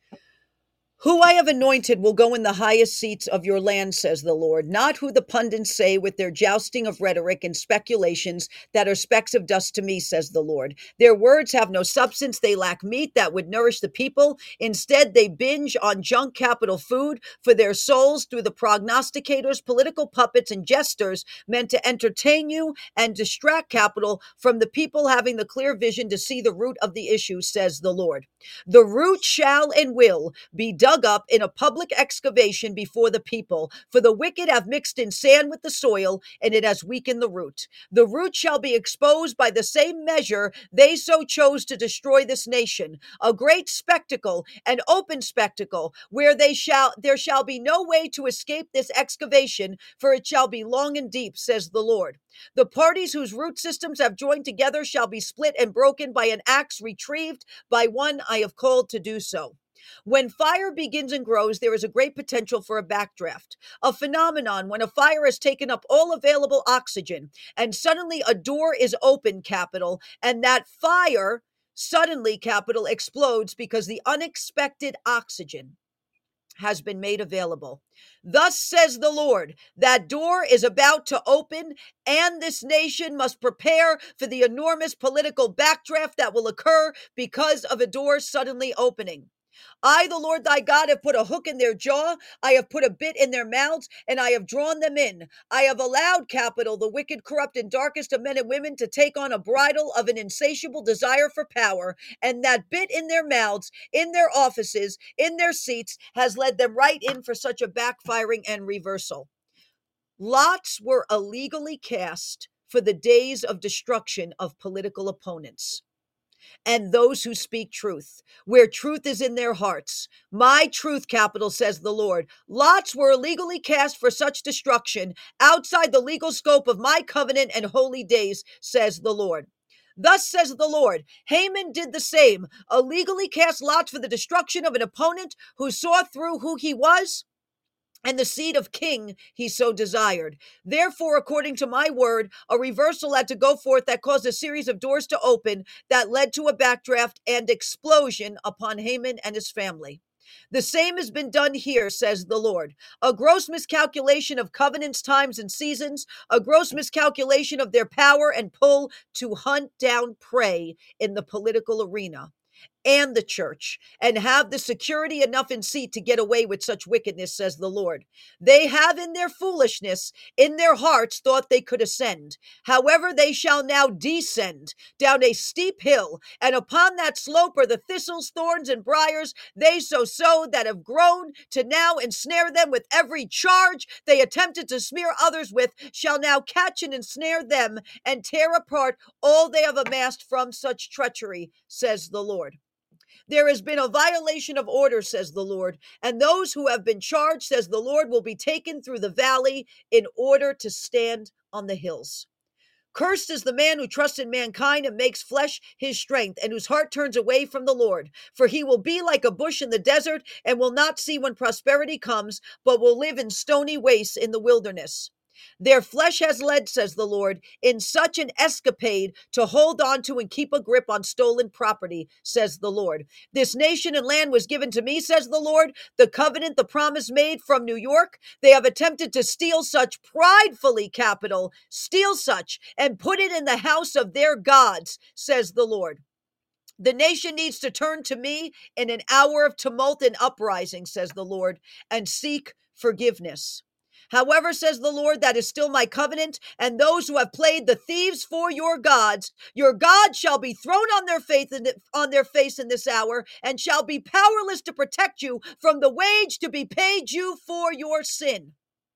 Who I have anointed will go in the highest seats of your land, says the Lord, not who the pundits say with their jousting of rhetoric and speculations that are specks of dust to me, says the Lord. Their words have no substance. They lack meat that would nourish the people. Instead, they binge on junk capital food for their souls through the prognosticators, political puppets, and jesters meant to entertain you and distract capital from the people having the clear vision to see the root of the issue, says the Lord. The root shall and will be dug up in a public excavation before the people, for the wicked have mixed in sand with the soil, and it has weakened the root. The root shall be exposed by the same measure they so chose to destroy this nation, a great spectacle, an open spectacle, where they shall there shall be no way to escape this excavation, for it shall be long and deep, says the Lord. The parties whose root systems have joined together shall be split and broken by an axe retrieved by one I have called to do so. When fire begins and grows, there is a great potential for a backdraft, a phenomenon when a fire has taken up all available oxygen and suddenly a door is open, capital, and that fire suddenly, capital, explodes because the unexpected oxygen has been made available. Thus says the Lord, that door is about to open, and this nation must prepare for the enormous political backdraft that will occur because of a door suddenly opening. I, the Lord thy God, have put a hook in their jaw. I have put a bit in their mouths, and I have drawn them in. I have allowed, capital, the wicked, corrupt, and darkest of men and women to take on a bridle of an insatiable desire for power, and that bit in their mouths, in their offices, in their seats, has led them right in for such a backfiring and reversal. Lots were illegally cast for the days of destruction of political opponents and those who speak truth, where truth is in their hearts. My truth, capital, says the Lord. Lots were illegally cast for such destruction outside the legal scope of my covenant and holy days, says the Lord. Thus says the Lord, Haman did the same, illegally cast lots for the destruction of an opponent who saw through who he was and the seed of king he so desired. Therefore, according to my word, a reversal had to go forth that caused a series of doors to open that led to a backdraft and explosion upon Haman and his family. The same has been done here, says the Lord. A gross miscalculation of covenants, times, and seasons, a gross miscalculation of their power and pull to hunt down prey in the political arena and the church, and have the security enough in seat to get away with such wickedness, says the Lord. They have in their foolishness, in their hearts, thought they could ascend. However, they shall now descend down a steep hill, and upon that slope are the thistles, thorns, and briars they so sowed that have grown to now ensnare them with every charge they attempted to smear others with, shall now catch and ensnare them and tear apart all they have amassed from such treachery, says the Lord. There has been a violation of order, says the Lord, and those who have been charged, says the Lord, will be taken through the valley in order to stand on the hills. Cursed is the man who trusts in mankind and makes flesh his strength, and whose heart turns away from the Lord. For he will be like a bush in the desert, and will not see when prosperity comes, but will live in stony wastes in the wilderness. Their flesh has led, says the Lord, in such an escapade to hold on to and keep a grip on stolen property, says the Lord. This nation and land was given to me, says the Lord. The covenant, the promise made from New York. They have attempted to steal such pridefully, capital, steal such and put it in the house of their gods, says the Lord. The nation needs to turn to me in an hour of tumult and uprising, says the Lord, and seek forgiveness. However, says the Lord, that is still my covenant, and those who have played the thieves for your gods, your gods shall be thrown on their faith in the, on their face in this hour, and shall be powerless to protect you from the wage to be paid you for your sin.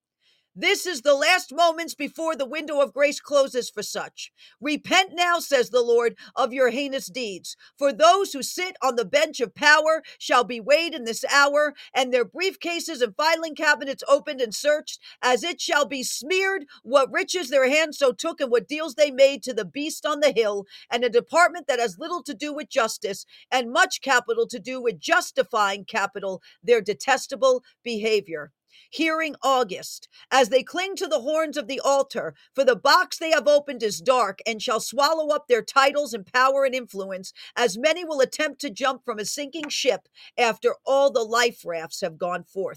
This is the last moments before the window of grace closes for such. Repent now, says the Lord, of your heinous deeds. For those who sit on the bench of power shall be weighed in this hour, and their briefcases and filing cabinets opened and searched, as it shall be smeared what riches their hands so took and what deals they made to the beast on the hill, and a department that has little to do with justice, and much capital to do with justifying capital, their detestable behavior. Hearing August, as they cling to the horns of the altar, for the box they have opened is dark and shall swallow up their titles and power and influence, as many will attempt to jump from a sinking ship after all the life rafts have gone forth.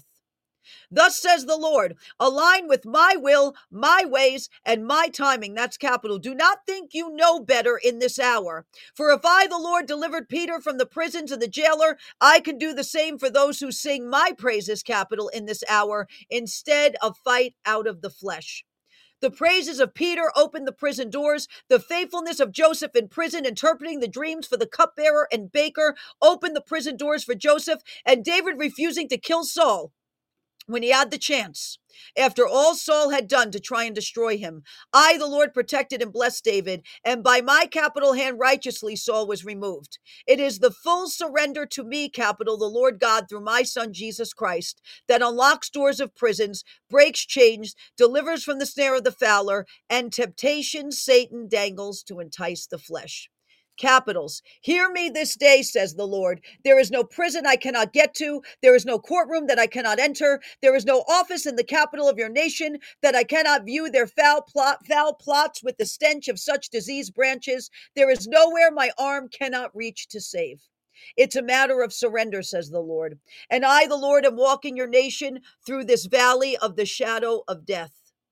Thus says the Lord, align with my will, my ways, and my timing. That's capital. Do not think you know better in this hour. For if I, the Lord, delivered Peter from the prisons and the jailer, I can do the same for those who sing my praises, capital, in this hour, instead of fight out of the flesh. The praises of Peter opened the prison doors. The faithfulness of Joseph in prison, interpreting the dreams for the cupbearer and baker, opened the prison doors for Joseph, and David refusing to kill Saul when he had the chance, after all Saul had done to try and destroy him. I, the Lord, protected and blessed David, and by my capital hand righteously Saul was removed. It is the full surrender to me, capital, the Lord God, through my Son Jesus Christ, that unlocks doors of prisons, breaks chains, delivers from the snare of the fowler, and temptation Satan dangles to entice the flesh. Capitals. Hear me this day, says the Lord. There is no prison I cannot get to. There is no courtroom that I cannot enter. There is no office in the capital of your nation that I cannot view their foul plot, foul plots with the stench of such diseased branches. There is nowhere my arm cannot reach to save. It's a matter of surrender, says the Lord. And I, the Lord, am walking your nation through this valley of the shadow of death.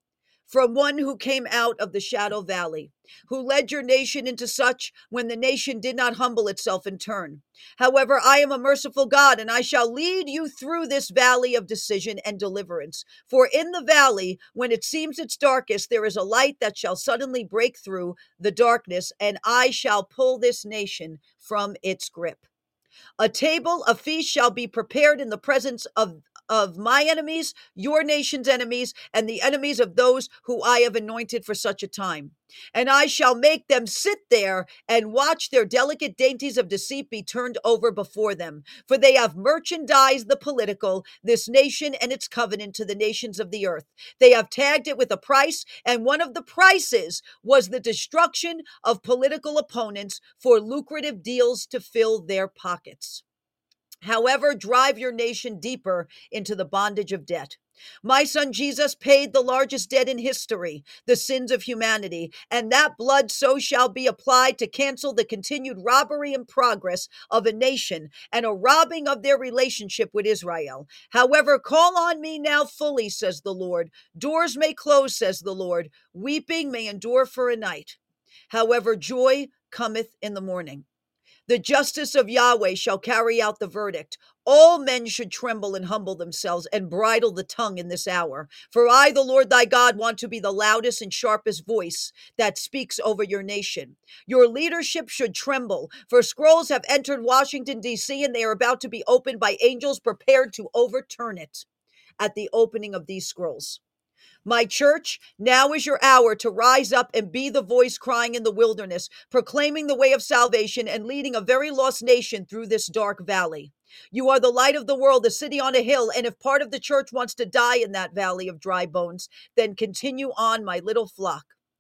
From one who came out of the shadow valley, who led your nation into such when the nation did not humble itself in turn. However, I am a merciful God, and I shall lead you through this valley of decision and deliverance. For in the valley, when it seems its darkest, there is a light that shall suddenly break through the darkness, and I shall pull this nation from its grip. A table, a feast shall be prepared in the presence of of my enemies, your nation's enemies, and the enemies of those who I have anointed for such a time. And I shall make them sit there and watch their delicate dainties of deceit be turned over before them. For they have merchandised the political, this nation and its covenant to the nations of the earth. They have tagged it with a price, and one of the prices was the destruction of political opponents for lucrative deals to fill their pockets. However, drive your nation deeper into the bondage of debt. My son Jesus paid the largest debt in history, the sins of humanity, and that blood so shall be applied to cancel the continued robbery and progress of a nation and a robbing of their relationship with Israel. However, call on me now fully, says the Lord. Doors may close, says the Lord. Weeping may endure for a night. However, joy cometh in the morning. The justice of Yahweh shall carry out the verdict. All men should tremble and humble themselves and bridle the tongue in this hour. For I, the Lord thy God, want to be the loudest and sharpest voice that speaks over your nation. Your leadership should tremble, for scrolls have entered Washington, D C, and they are about to be opened by angels prepared to overturn it at the opening of these scrolls. My church, now is your hour to rise up and be the voice crying in the wilderness, proclaiming the way of salvation and leading a very lost nation through this dark valley. You are the light of the world, the city on a hill, and if part of the church wants to die in that valley of dry bones, then continue on, my little flock.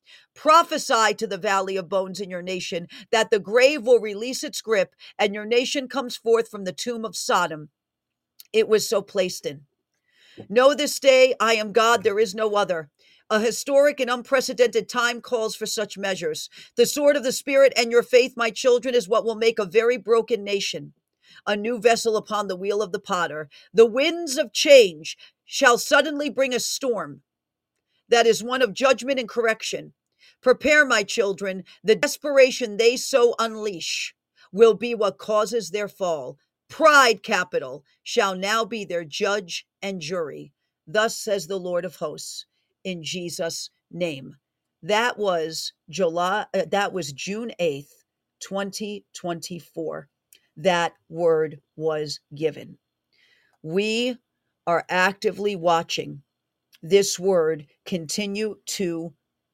Prophesy to the valley of bones in your nation that the grave will release its grip and your nation comes forth from the tomb of Sodom it was so placed in. Know this day, I am God, there is no other. A historic and unprecedented time calls for such measures. The sword of the Spirit and your faith, my children, is what will make a very broken nation a new vessel upon the wheel of the potter. The winds of change shall suddenly bring a storm that is one of judgment and correction. Prepare, my children, the desperation they so unleash will be what causes their fall. Pride capital shall now be their judge and jury. Thus says the Lord of hosts, in Jesus' name. That was July, uh, that was June eighth, twenty twenty-four. That word was given. We are actively watching this word continue to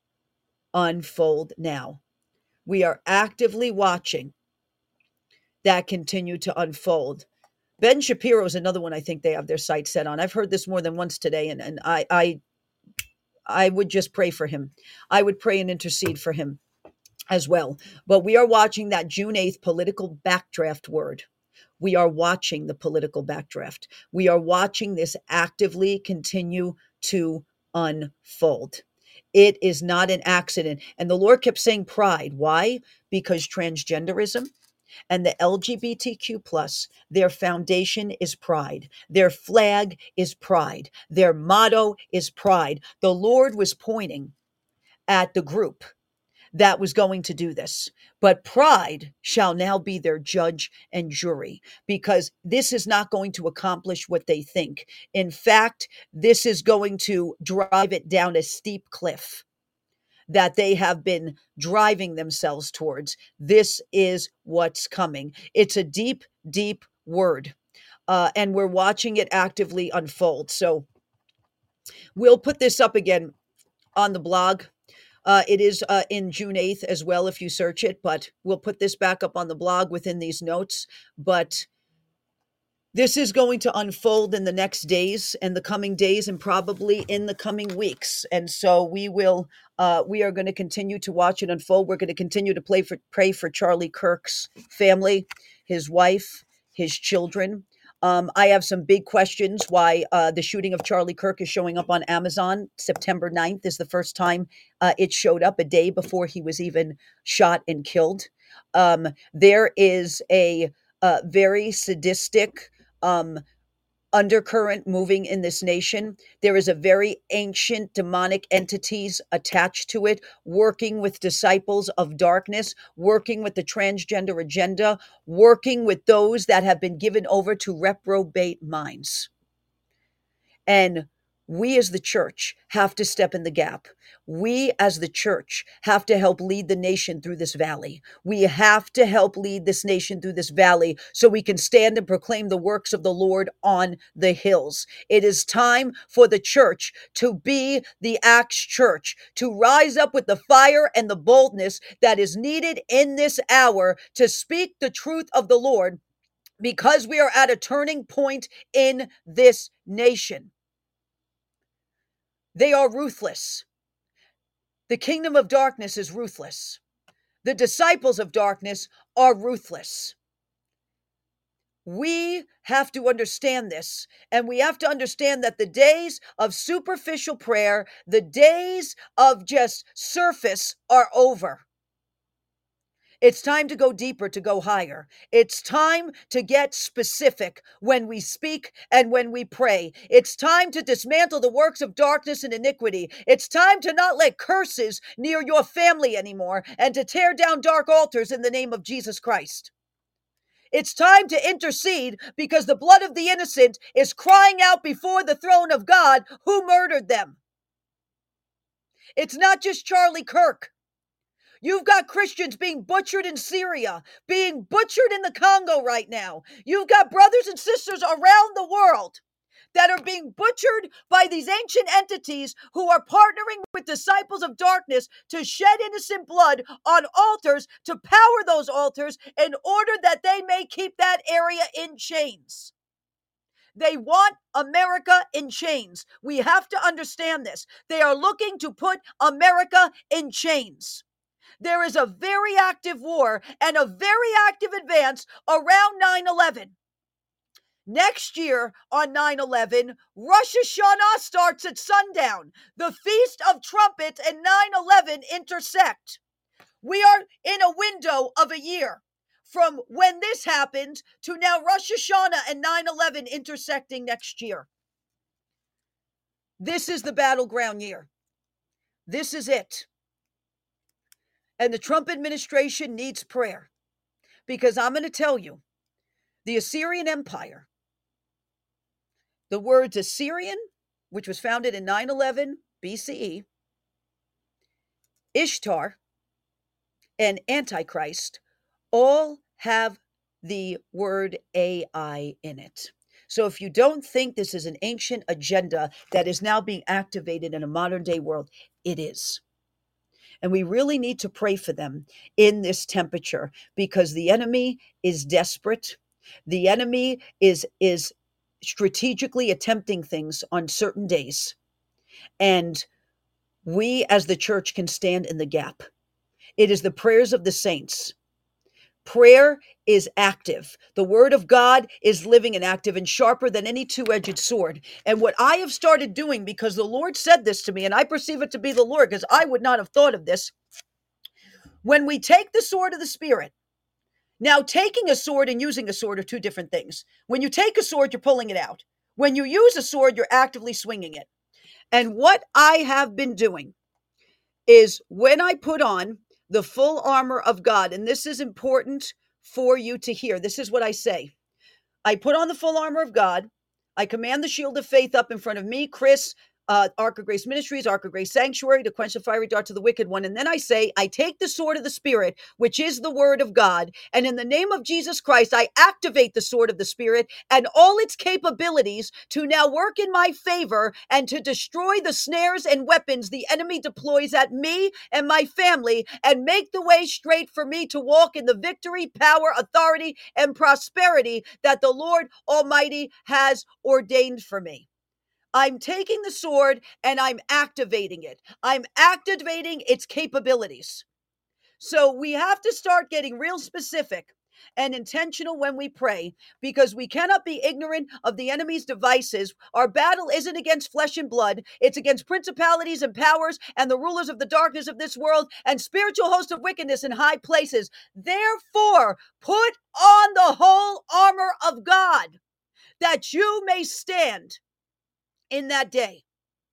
unfold now. We are actively watching that continue to unfold. Ben Shapiro is another one I think they have their sights set on. I've heard this more than once today, and, and I, I I would just pray for him. I would pray and intercede for him as well. But we are watching that June eighth political backdraft word. We are watching the political backdraft. We are watching this actively continue to unfold. It is not an accident. And the Lord kept saying pride. Why? Because transgenderism and the L G B T Q plus, their foundation is pride. Their flag is pride. Their motto is pride. The Lord was pointing at the group that was going to do this. But pride shall now be their judge and jury, because this is not going to accomplish what they think. In fact, this is going to drive it down a steep cliff that they have been driving themselves towards. This is what's coming. It's a deep, deep word. Uh, and we're watching it actively unfold. So we'll put this up again on the blog. Uh, it is uh, in June eighth as well if you search it, but we'll put this back up on the blog within these notes. But this is going to unfold in the next days and the coming days and probably in the coming weeks. And so we will, uh, we are going to continue to watch it unfold. We're going to continue to play for, pray for Charlie Kirk's family, his wife, his children. Um, I have some big questions why uh, the shooting of Charlie Kirk is showing up on Amazon. September ninth is the first time uh, it showed up, a day before he was even shot and killed. Um, there is a uh, very sadistic um, undercurrent moving in this nation. There is a very ancient demonic entities attached to it, working with disciples of darkness, working with the transgender agenda, working with those that have been given over to reprobate minds. And we as the church have to step in the gap. We as the church have to help lead the nation through this valley. We have to help lead this nation through this valley so we can stand and proclaim the works of the Lord on the hills. It is time for the church to be the Acts church, to rise up with the fire and the boldness that is needed in this hour to speak the truth of the Lord, because we are at a turning point in this nation. They are ruthless. The kingdom of darkness is ruthless. The disciples of darkness are ruthless. We have to understand this, and we have to understand that the days of superficial prayer, the days of just surface are over. It's time to go deeper, to go higher. It's time to get specific when we speak and when we pray. It's time to dismantle the works of darkness and iniquity. It's time to not let curses near your family anymore and to tear down dark altars in the name of Jesus Christ. It's time to intercede because the blood of the innocent is crying out before the throne of God who murdered them. It's not just Charlie Kirk. You've got Christians being butchered in Syria, being butchered in the Congo right now. You've got brothers and sisters around the world that are being butchered by these ancient entities who are partnering with disciples of darkness to shed innocent blood on altars, to power those altars in order that they may keep that area in chains. They want America in chains. We have to understand this. They are looking to put America in chains. There is a very active war and a very active advance around nine eleven. Next year on nine eleven, Rosh Hashanah starts at sundown. The Feast of Trumpets and nine eleven intersect. We are in a window of a year from when this happened to now Rosh Hashanah and nine eleven intersecting next year. This is the battleground year. This is it. And the Trump administration needs prayer, because I'm going to tell you, the Assyrian Empire, the words Assyrian, which was founded in nine eleven B C E, Ishtar, and Antichrist all have the word A I in it. So if you don't think this is an ancient agenda that is now being activated in a modern day world, it is. And we really need to pray for them in this temperature, because the enemy is desperate. The enemy is, is strategically attempting things on certain days. And we as the church can stand in the gap. It is the prayers of the saints. Prayer is active. The word of God is living and active and sharper than any two-edged sword. And what I have started doing, because the Lord said this to me, and I perceive it to be the Lord, because I would not have thought of this. When we take the sword of the Spirit, now taking a sword and using a sword are two different things. When you take a sword, you're pulling it out. When you use a sword, you're actively swinging it. And what I have been doing is, when I put on the full armor of God, and this is important for you to hear, this is what I say. I put on the full armor of God. I command the shield of faith up in front of me, Chris, uh, Ark of Grace Ministries, Ark of Grace Sanctuary, to quench the fiery darts of the wicked one. And then I say, I take the sword of the Spirit, which is the word of God. And in the name of Jesus Christ, I activate the sword of the Spirit and all its capabilities to now work in my favor and to destroy the snares and weapons the enemy deploys at me and my family, and make the way straight for me to walk in the victory, power, authority, and prosperity that the Lord Almighty has ordained for me. I'm taking the sword and I'm activating it. I'm activating its capabilities. So we have to start getting real specific and intentional when we pray, because we cannot be ignorant of the enemy's devices. Our battle isn't against flesh and blood. It's against principalities and powers and the rulers of the darkness of this world and spiritual hosts of wickedness in high places. Therefore, put on the whole armor of God, that you may stand in that day,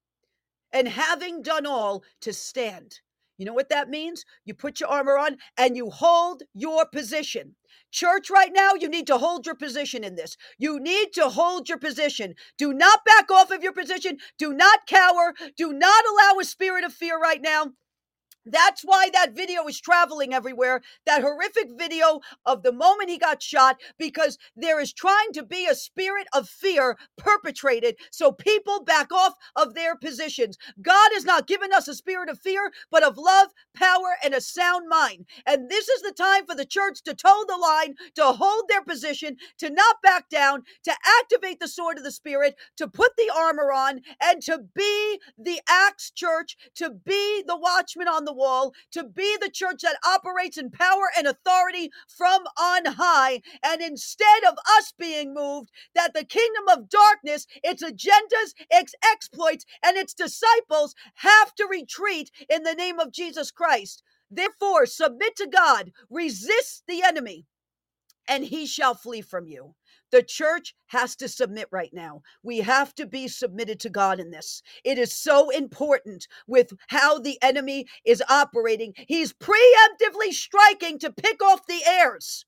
and having done all, to stand. You know what that means? You put your armor on and you hold your position. Church, right now, you need to hold your position in this. You need to hold your position. Do not back off of your position. Do not cower. Do not allow a spirit of fear right now. That's why that video is traveling everywhere, that horrific video of the moment he got shot, because there is trying to be a spirit of fear perpetrated so people back off of their positions. God has not given us a spirit of fear, but of love, power, and a sound mind. And this is the time for the church to toe the line, to hold their position, to not back down, to activate the sword of the Spirit, to put the armor on, and to be the Acts church, to be the watchman on the wall, to be the church that operates in power and authority from on high. And instead of us being moved, that the kingdom of darkness, its agendas, its exploits, and its disciples have to retreat in the name of Jesus Christ. Therefore, submit to God, resist the enemy, and he shall flee from you. The church has to submit right now. We have to be submitted to God in this. It is so important with how the enemy is operating. He's preemptively striking to pick off the heirs.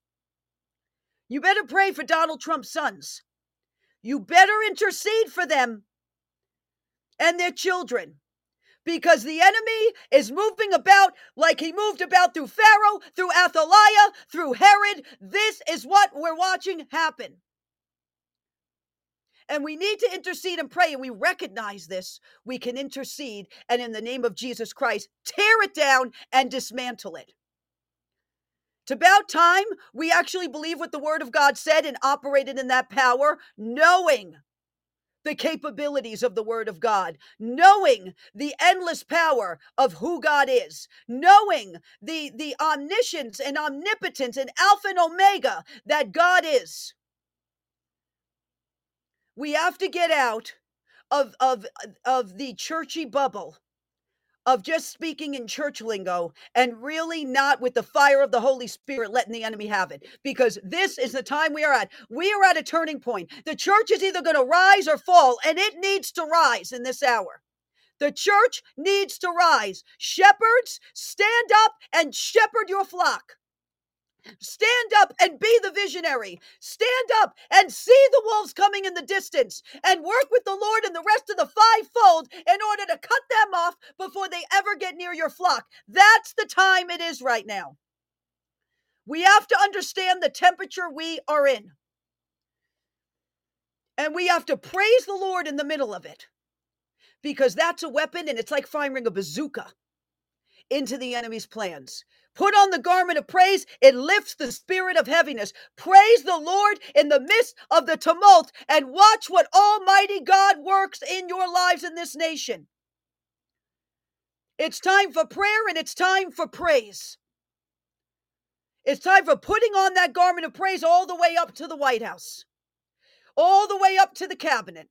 You better pray for Donald Trump's sons. You better intercede for them and their children, because the enemy is moving about like he moved about through Pharaoh, through Athaliah, through Herod. This is what we're watching happen. And we need to intercede and pray, and we recognize this. We can intercede, and in the name of Jesus Christ, tear it down and dismantle it. It's about time we actually believe what the word of God said and operated in that power, knowing the capabilities of the Word of God, knowing the endless power of who God is, knowing the, the omniscience and omnipotence and Alpha and Omega that God is. We have to get out of, of, of the churchy bubble of just speaking in church lingo and really not with the fire of the Holy Spirit letting the enemy have it. Because this is the time we are at. We are at a turning point. The church is either going to rise or fall, and it needs to rise in this hour. The church needs to rise. Shepherds, stand up and shepherd your flock. Stand up and be the visionary. Stand up and see the wolves coming in the distance and work with the Lord and the rest of the fivefold in order to cut them off before they ever get near your flock. That's the time it is right now. We have to understand the temperature we are in. And we have to praise the Lord in the middle of it, because that's a weapon, and it's like firing a bazooka into the enemy's plans. Put on the garment of praise. It lifts the spirit of heaviness. Praise the Lord in the midst of the tumult and watch what Almighty God works in your lives in this nation. It's time for prayer and it's time for praise. It's time for putting on that garment of praise all the way up to the White House, all the way up to the cabinet.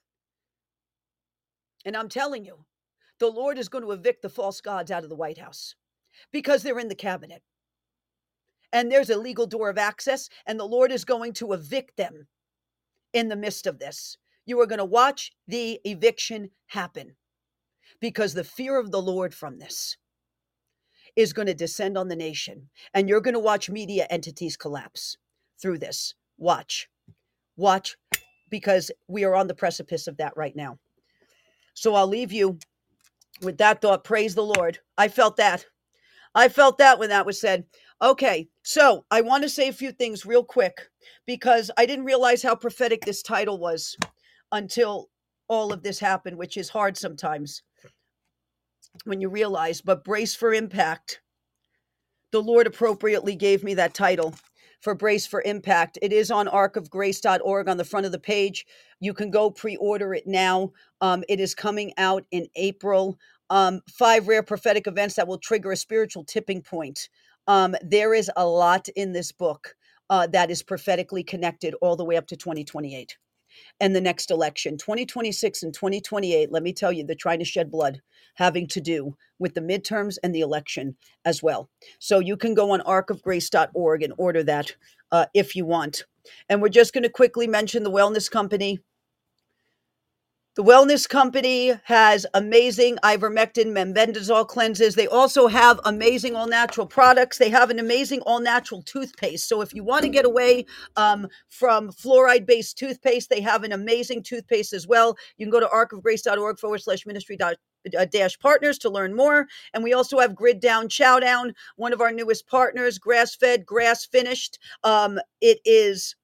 And I'm telling you, the Lord is going to evict the false gods out of the White House because they're in the cabinet. And there's a legal door of access, and the Lord is going to evict them in the midst of this. You are going to watch the eviction happen, because the fear of the Lord from this is going to descend on the nation, and you're going to watch media entities collapse through this. Watch, watch, because we are on the precipice of that right now. So I'll leave you with that thought. Praise the Lord. I felt that. I felt that when that was said. Okay, so I want to say a few things real quick, because I didn't realize how prophetic this title was until all of this happened, which is hard sometimes when you realize. But Brace for Impact, the Lord appropriately gave me that title for Brace for Impact. It is on ark of grace dot org on the front of the page. You can go pre-order it now. Um, it is coming out in April. Um, five rare prophetic events that will trigger a spiritual tipping point. Um, there is a lot in this book uh, that is prophetically connected all the way up to twenty twenty-eight and the next election. twenty twenty-six and twenty twenty-eight, let me tell you, they're trying to shed blood, having to do with the midterms and the election as well. So you can go on ark of grace dot org and order that uh, if you want. And we're just going to quickly mention the Wellness Company. The Wellness Company has amazing ivermectin, mebendazole cleanses. They also have amazing all-natural products. They have an amazing all-natural toothpaste. So if you want to get away um, from fluoride-based toothpaste, they have an amazing toothpaste as well. You can go to ark of grace dot org forward slash ministry dot dash partners to learn more. And we also have Grid Down Chowdown, one of our newest partners, grass-fed, grass-finished. Um, it is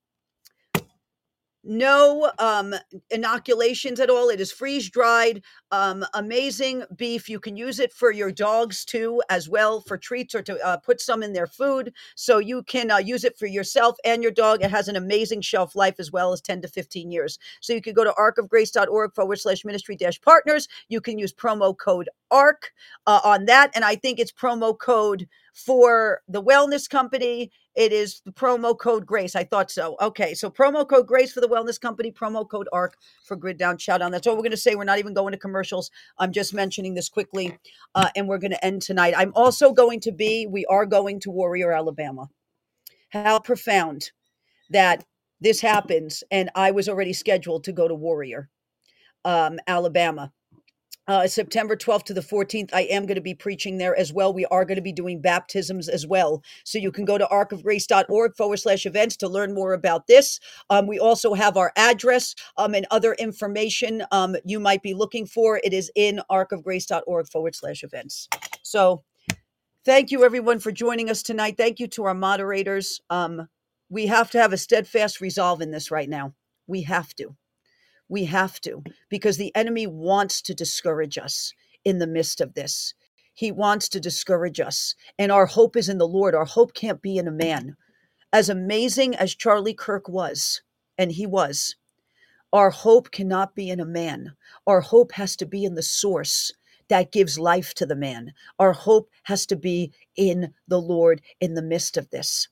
no um, inoculations at all. It is freeze dried, um, amazing beef. You can use it for your dogs too, as well, for treats, or to uh, put some in their food. So you can uh, use it for yourself and your dog. It has an amazing shelf life as well as ten to fifteen years. So you can go to ark of grace dot org forward slash ministry dash partners. You can use promo code ARK uh, on that. And I think it's promo code for the Wellness Company. It is the promo code GRACE. I thought so. Okay, so promo code GRACE for the Wellness Company, promo code ARK for Grid Down Chowdown. That's all we're going to say. We're not even going to commercials. I'm just mentioning this quickly, uh, and we're going to end tonight. I'm also going to be, we are going to Warrior, Alabama. How profound that this happens, and I was already scheduled to go to Warrior, um, Alabama. Uh, September twelfth to the fourteenth, I am going to be preaching there as well. We are going to be doing baptisms as well. So you can go to ark of grace dot org forward slash events to learn more about this. Um, we also have our address um, and other information um, you might be looking for. It is in ark of grace dot org forward slash events. So thank you, everyone, for joining us tonight. Thank you to our moderators. Um, we have to have a steadfast resolve in this right now. We have to. We have to, because the enemy wants to discourage us in the midst of this. He wants to discourage us. And our hope is in the Lord. Our hope can't be in a man. As amazing as Charlie Kirk was, and he was, Our hope cannot be in a man. Our hope has to be in the source that gives life to the man. Our hope has to be in the Lord in the midst of this.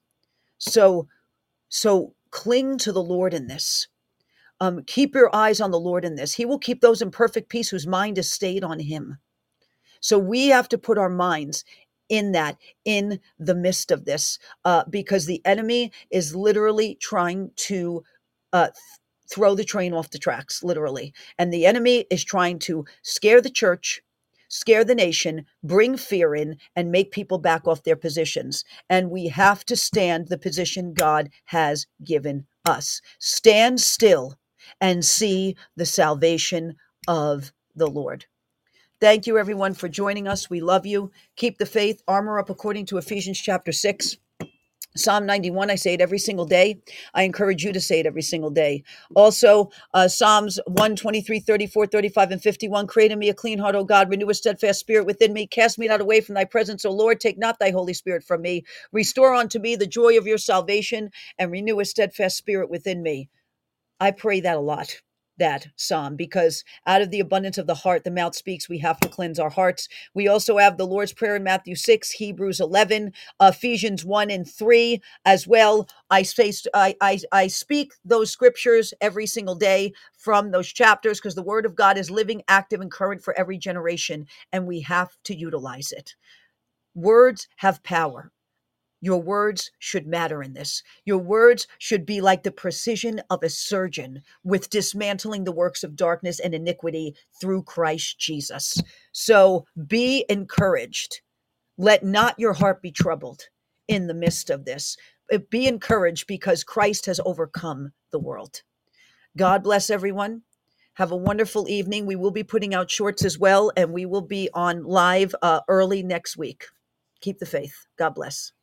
So, so cling to the Lord in this. Um, keep your eyes on the Lord in this. He will keep those in perfect peace whose mind is stayed on him. So we have to put our minds in that, in the midst of this, uh, because the enemy is literally trying to uh, th- throw the train off the tracks, literally. And the enemy is trying to scare the church, scare the nation, bring fear in, and make people back off their positions. And we have to stand the position God has given us. Stand still and see the salvation of the Lord. Thank you, everyone, for joining us. We love you. Keep the faith, armor up according to Ephesians chapter six. Psalm ninety-one, I say it every single day. I encourage you to say it every single day. Also, uh, Psalms one, twenty-three, thirty-four, thirty-five, and fifty-one. Create in me a clean heart, O God. Renew a steadfast spirit within me. Cast me not away from thy presence, O Lord. Take not thy Holy Spirit from me. Restore unto me the joy of your salvation and renew a steadfast spirit within me. I pray that a lot, that psalm, because out of the abundance of the heart, the mouth speaks. We have to cleanse our hearts. We also have the Lord's Prayer in Matthew six, Hebrews eleven, Ephesians one and three as well. I, face, I, I, I speak those scriptures every single day from those chapters because the word of God is living, active, and current for every generation, and we have to utilize it. Words have power. Your words should matter in this. Your words should be like the precision of a surgeon with dismantling the works of darkness and iniquity through Christ Jesus. So be encouraged. Let not your heart be troubled in the midst of this. Be encouraged because Christ has overcome the world. God bless everyone. Have a wonderful evening. We will be putting out shorts as well, and we will be on live uh, early next week. Keep the faith. God bless.